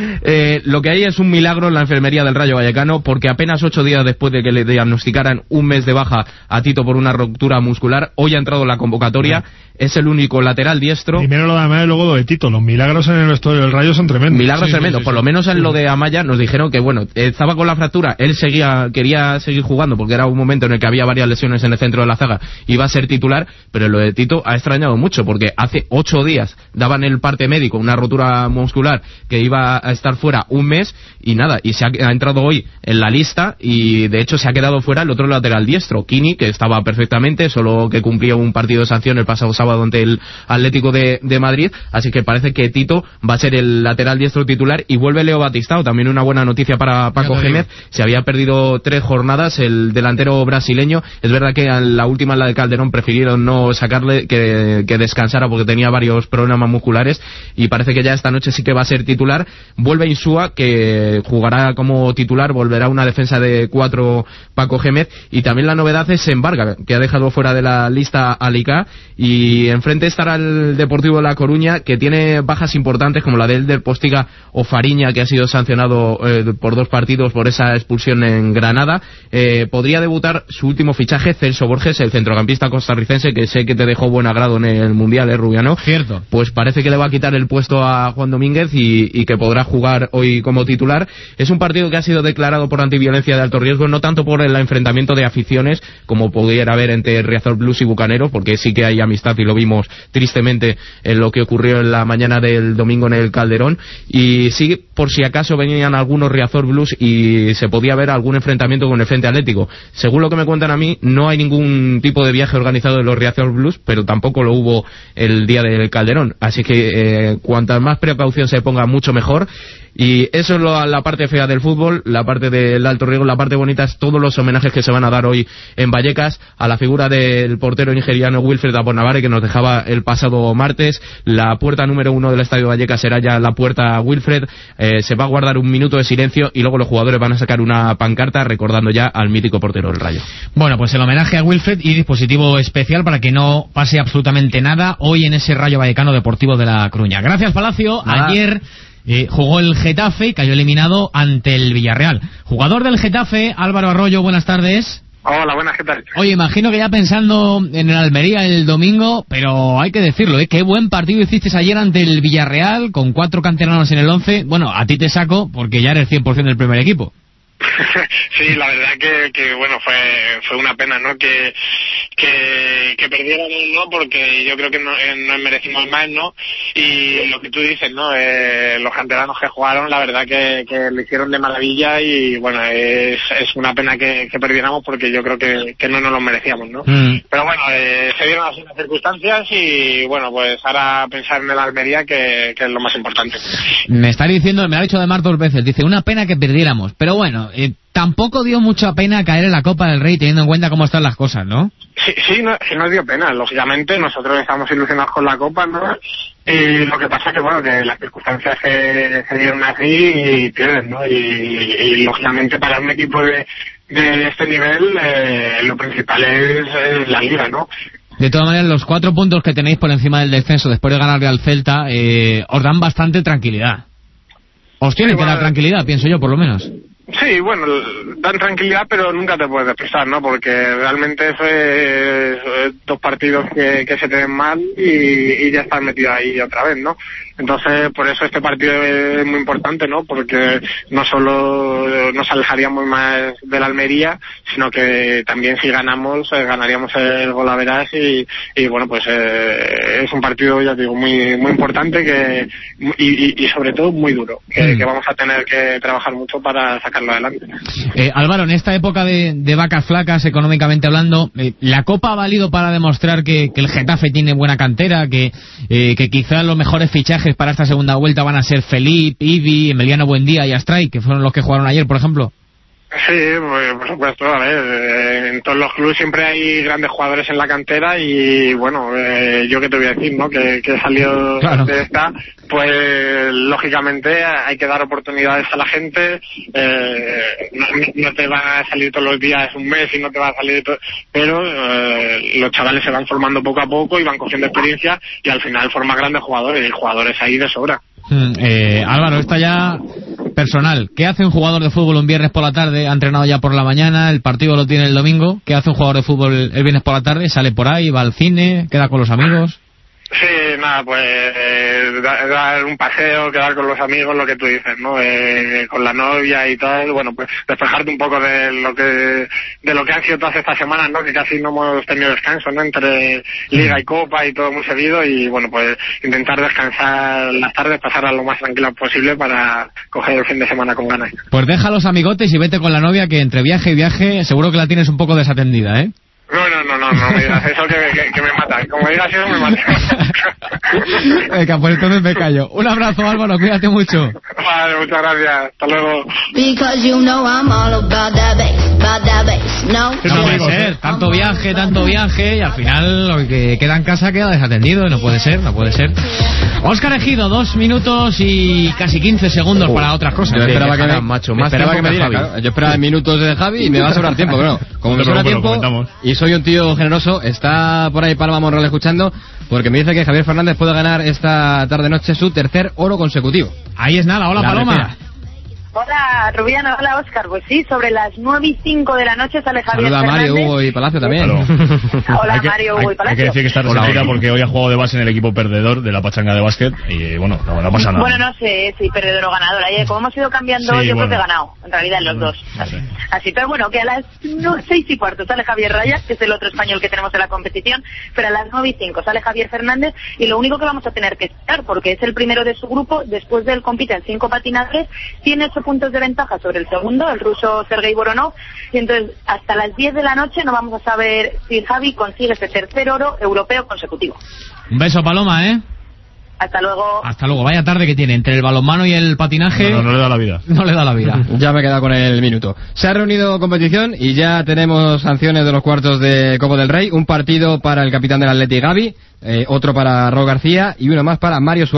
Eh, lo que hay es un milagro en la enfermería del Rayo Vallecano, porque apenas ocho días después de que le diagnosticaran un mes de baja a Tito por una ruptura muscular, hoy ha entrado en la convocatoria. Es el único lateral diestro. Primero lo de Amaya y luego lo de Tito. Los milagros en el vestuario del Rayo son tremendos. Milagros sí, tremendos. Sí, sí, por sí. lo menos en lo de Amaya nos dijeron que, bueno, estaba con la fractura, él seguía quería seguir jugando porque era un momento en el que había varias lesiones en el centro de la zaga, iba a ser titular, pero lo de Tito ha extrañado mucho porque hace ocho días daban el parte médico, una rotura muscular que iba a estar fuera un mes y nada, y se ha, ha entrado hoy en la lista y de hecho se ha quedado fuera el otro lateral diestro, Kini, que estaba perfectamente, solo que cumplía un partido de sanción el pasado sábado ante el Atlético de, de Madrid, así que parece que Tito va a ser el lateral diestro titular y vuelve Leo Batistao, también una buena noticia para Paco Gémez. Se había perdido tres jornadas el delantero brasileño, es verdad que en la última, en la de Calderón, prefirieron no sacarle, que, que descansara porque tenía varios problemas musculares y parece que ya esta noche sí que va a ser titular. Vuelve Insúa, que jugará como titular, volverá a una defensa de cuatro Paco Gémez, y también la novedad es Embarga, que ha dejado fuera de la lista a Licá, y enfrente estará el Deportivo de La Coruña, que tiene bajas importantes como la de Elder Postiga o Fariña, que ha sido sancionado eh, por dos partidos por esa expulsión en Granada. Eh, podría debutar su último fichaje, Celso Borges, el centrocampista costarricense, que sé que te dejó buen agrado en el Mundial, ¿eh, Rubiano? Cierto. Pues parece que le va a quitar el puesto a Juan Domínguez y, y que podrá jugar hoy como titular. Es un partido que ha sido declarado por antiviolencia de alto riesgo, no tanto por el enfrentamiento de aficiones como pudiera haber entre Riazor Blues y Bucaneros, porque sí que hay amistad y lo vimos tristemente en lo que ocurrió en la mañana del domingo en el Calderón, y sí, por si acaso venían algunos Riazor Blues y se podía ver algún enfrentamiento con el Frente Atlético. Según lo que me cuentan a mí, no hay ningún tipo de viaje organizado de los Riazor Blues, pero tampoco lo hubo el día del Calderón, así que eh, cuantas más precaución se ponga, mucho mejor. Y eso es lo, la parte fea del fútbol, la parte del alto riesgo. La parte bonita es todos los homenajes que se van a dar hoy en Vallecas a la figura del portero nigeriano Wilfred Aponavare, que nos dejaba el pasado martes. La puerta número uno del Estadio Vallecas será ya la puerta Wilfred. Eh, se va a guardar un minuto de silencio y luego los jugadores van a sacar una pancarta recordando ya al mítico portero del Rayo. Bueno, pues el homenaje a Wilfred y dispositivo especial para que no pase absolutamente nada hoy en ese Rayo Vallecano Deportivo de La Coruña. Gracias, Palacio. Nada. Ayer eh, jugó el Getafe y cayó eliminado ante el Villarreal. Jugador del Getafe, Álvaro Arroyo, buenas tardes. Hola, buenas, ¿qué tal? Oye, imagino que ya pensando en el Almería el domingo, pero hay que decirlo, ¿eh? Qué buen partido hiciste ayer ante el Villarreal, con cuatro canteranos en el once. Bueno, a ti te saco porque ya eres cien por ciento del primer equipo. Sí, la verdad que, que bueno, fue fue una pena, ¿no? Que que, que perdieran, ¿no? Porque yo creo que no, eh, nos merecimos más, ¿no? Y lo que tú dices, ¿no? Eh, los canteranos que jugaron, la verdad que, que lo hicieron de maravilla y, bueno, es, es una pena que, que perdiéramos porque yo creo que, que no nos lo merecíamos, ¿no? Mm. Pero bueno, eh, se dieron así las circunstancias y, bueno, pues ahora pensar en el Almería que, que es lo más importante. Me está diciendo, me lo ha dicho Ademar dos veces, dice, una pena que perdiéramos, pero bueno, eh, tampoco dio mucha pena caer en la Copa del Rey teniendo en cuenta cómo están las cosas, ¿no? Sí, sí, no, sí nos dio pena, lógicamente, nosotros estamos ilusionados con la Copa, ¿no? Y lo que pasa es que, bueno, que las circunstancias se, se dieron así y pierden, ¿no? Y, y lógicamente para un equipo de, de este nivel, eh, lo principal es, es la liga, ¿no? De todas maneras, los cuatro puntos que tenéis por encima del descenso después de ganarle al Celta, eh, os dan bastante tranquilidad. Os tienen sí, que bueno, dar tranquilidad, pienso yo, por lo menos. Sí, bueno, dan tranquilidad, pero nunca te puedes despistar, ¿no? Porque realmente eso es, es dos partidos que, que se te den mal y, y ya estás metido ahí otra vez, ¿no? Entonces, por eso este partido es muy importante, ¿no? Porque no solo nos alejaríamos más de la Almería, sino que también si ganamos, eh, ganaríamos el Golaveras y, y bueno, pues eh, es un partido, ya digo, muy muy importante que y, y, y sobre todo muy duro, que, mm. que vamos a tener que trabajar mucho para sacarlo adelante. Eh, Álvaro, en esta época de, de vacas flacas, económicamente hablando, eh, ¿la Copa ha valido para demostrar que, que el Getafe tiene buena cantera, que, eh, que quizás los mejores fichajes para esta segunda vuelta van a ser Felipe, Ivi, Emiliano Buendía y Astray, que fueron los que jugaron ayer, por ejemplo? Sí, pues, por supuesto, a ver, en todos los clubes siempre hay grandes jugadores en la cantera y bueno, eh, yo que te voy a decir, ¿no? Que, que he salido claro. de esta, pues lógicamente hay que dar oportunidades a la gente, eh, no, no te va a salir todos los días un mes y no te va a salir todo, pero eh, los chavales se van formando poco a poco y van cogiendo experiencia y al final forman grandes jugadores y jugadores ahí de sobra. Mm, eh, Álvaro, esta ya personal. ¿Qué hace un jugador de fútbol un viernes por la tarde? Ha entrenado ya por la mañana, el partido lo tiene el domingo. ¿Qué hace un jugador de fútbol el viernes por la tarde? ¿Sale por ahí, va al cine, queda con los amigos? Sí, nada, pues eh, dar un paseo, quedar con los amigos, lo que tú dices, ¿no? Eh, con la novia y tal, bueno, pues despejarte un poco de lo que de lo que han sido todas estas semanas, ¿no? Que casi no hemos tenido descanso, ¿no? Entre Liga y Copa y todo muy seguido y, bueno, pues intentar descansar las tardes, pasarlas lo más tranquilas posible para coger el fin de semana con ganas. Pues deja los amigotes y vete con la novia que entre viaje y viaje seguro que la tienes un poco desatendida, ¿eh? No, no, no, no, no me digas eso que, que, que me mata. Como me digas eso, me mata. Venga, pues entonces me callo. Un abrazo, Álvaro, cuídate mucho. Vale, muchas gracias. Hasta luego. No puede ser, tanto viaje, tanto viaje, y al final lo que queda en casa queda desatendido, y no puede ser, no puede ser. Óscar Ejido, dos minutos y casi quince segundos uh, para otras cosas. Yo esperaba que me, macho, más esperaba que me diera, claro. Yo esperaba minutos de Javi y me va a sobrar tiempo, pero como me sobra tiempo y soy un tío generoso, está por ahí Paloma Monreal escuchando, porque me dice que Javier Fernández puede ganar esta tarde-noche su tercer oro consecutivo. Ahí es nada, hola La Paloma. Repera. Hola Rubiano, hola Óscar. Pues sí, sobre las nueve y cinco de la noche sale Javier Saluda Fernández. Saluda a Mario, Hugo y Palacio también. Hola que, Mario, Hugo y Palacio. Hay que decir que está resentida porque hoy ha jugado de base en el equipo perdedor de la pachanga de básquet y bueno, no, no pasa nada. Bueno, no sé si perdedor o ganador. Ayer, como hemos ido cambiando, sí, yo bueno. creo que he ganado, en realidad, en los dos. No sé. Así, pero bueno, que a las no, seis y cuarto sale Javier Rayas, que es el otro español que tenemos en la competición, pero a las nueve y cinco sale Javier Fernández y lo único que vamos a tener que esperar, porque es el primero de su grupo, después de él compiten cinco patinadores, tiene ocho puntos de ventaja sobre el segundo, el ruso Sergei Voronov, y entonces hasta las diez de la noche no vamos a saber si Javi consigue ese tercer oro europeo consecutivo. Un beso, Paloma, ¿eh? Hasta luego. Hasta luego. Vaya tarde que tiene entre el balonmano y el patinaje. No, no, no le da la vida. No le da la vida. Ya me he quedado con el minuto. Se ha reunido competición y ya tenemos sanciones de los cuartos de Copa del Rey. Un partido para el capitán del Atleti, Gavi, eh, otro para Raúl García y uno más para Mario Suárez.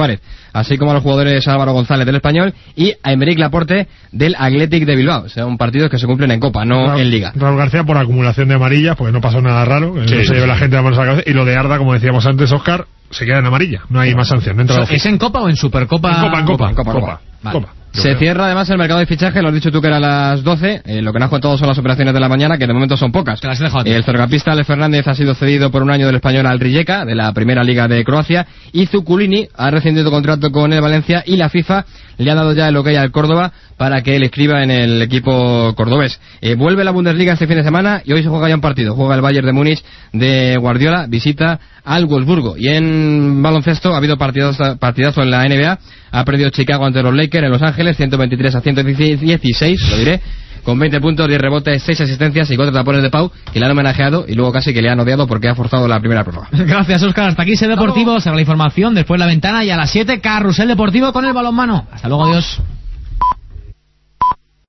así como a los jugadores Álvaro González del Español y a Aymeric Laporte del Athletic de Bilbao. O sea, un partido que se cumplen en Copa, no Raúl, en Liga. Raúl García por acumulación de amarillas, porque no pasó nada raro, sí, no se lleve la gente a manos a la cabeza, y lo de Arda, como decíamos antes, Óscar, se queda en amarilla, no hay más sanción. Dentro ¿Es en Copa o en Supercopa? En Copa, en Copa, en Copa, Copa. Copa. Vale. Copa. Se cierra además el mercado de fichaje, lo has dicho tú que era a las doce, eh, lo que no has contado son las operaciones de la mañana, que de momento son pocas. El centrocampista Alex Fernández ha sido cedido por un año del Español al Rijeka, de la primera liga de Croacia, y Zuculini ha rescindido contrato con el Valencia, y la FIFA le ha dado ya el ok al Córdoba para que él escriba en el equipo cordobés. Eh, vuelve la Bundesliga este fin de semana y hoy se juega ya un partido, juega el Bayern de Múnich de Guardiola, visita al Wolfsburgo. Y en baloncesto ha habido partidazo, partidazo en la N B A, ha perdido Chicago ante los Lakers en Los Ángeles, ciento veintitrés a ciento dieciséis, lo diré, con veinte puntos, diez rebotes, seis asistencias y cuatro tapones de Pau, que le han homenajeado y luego casi que le han odiado porque ha forzado la primera prórroga. Gracias, Óscar. Hasta aquí, Ser Deportivo, será la información, después la ventana y a las siete, Carrusel Deportivo con el balonmano. Hasta luego, adiós.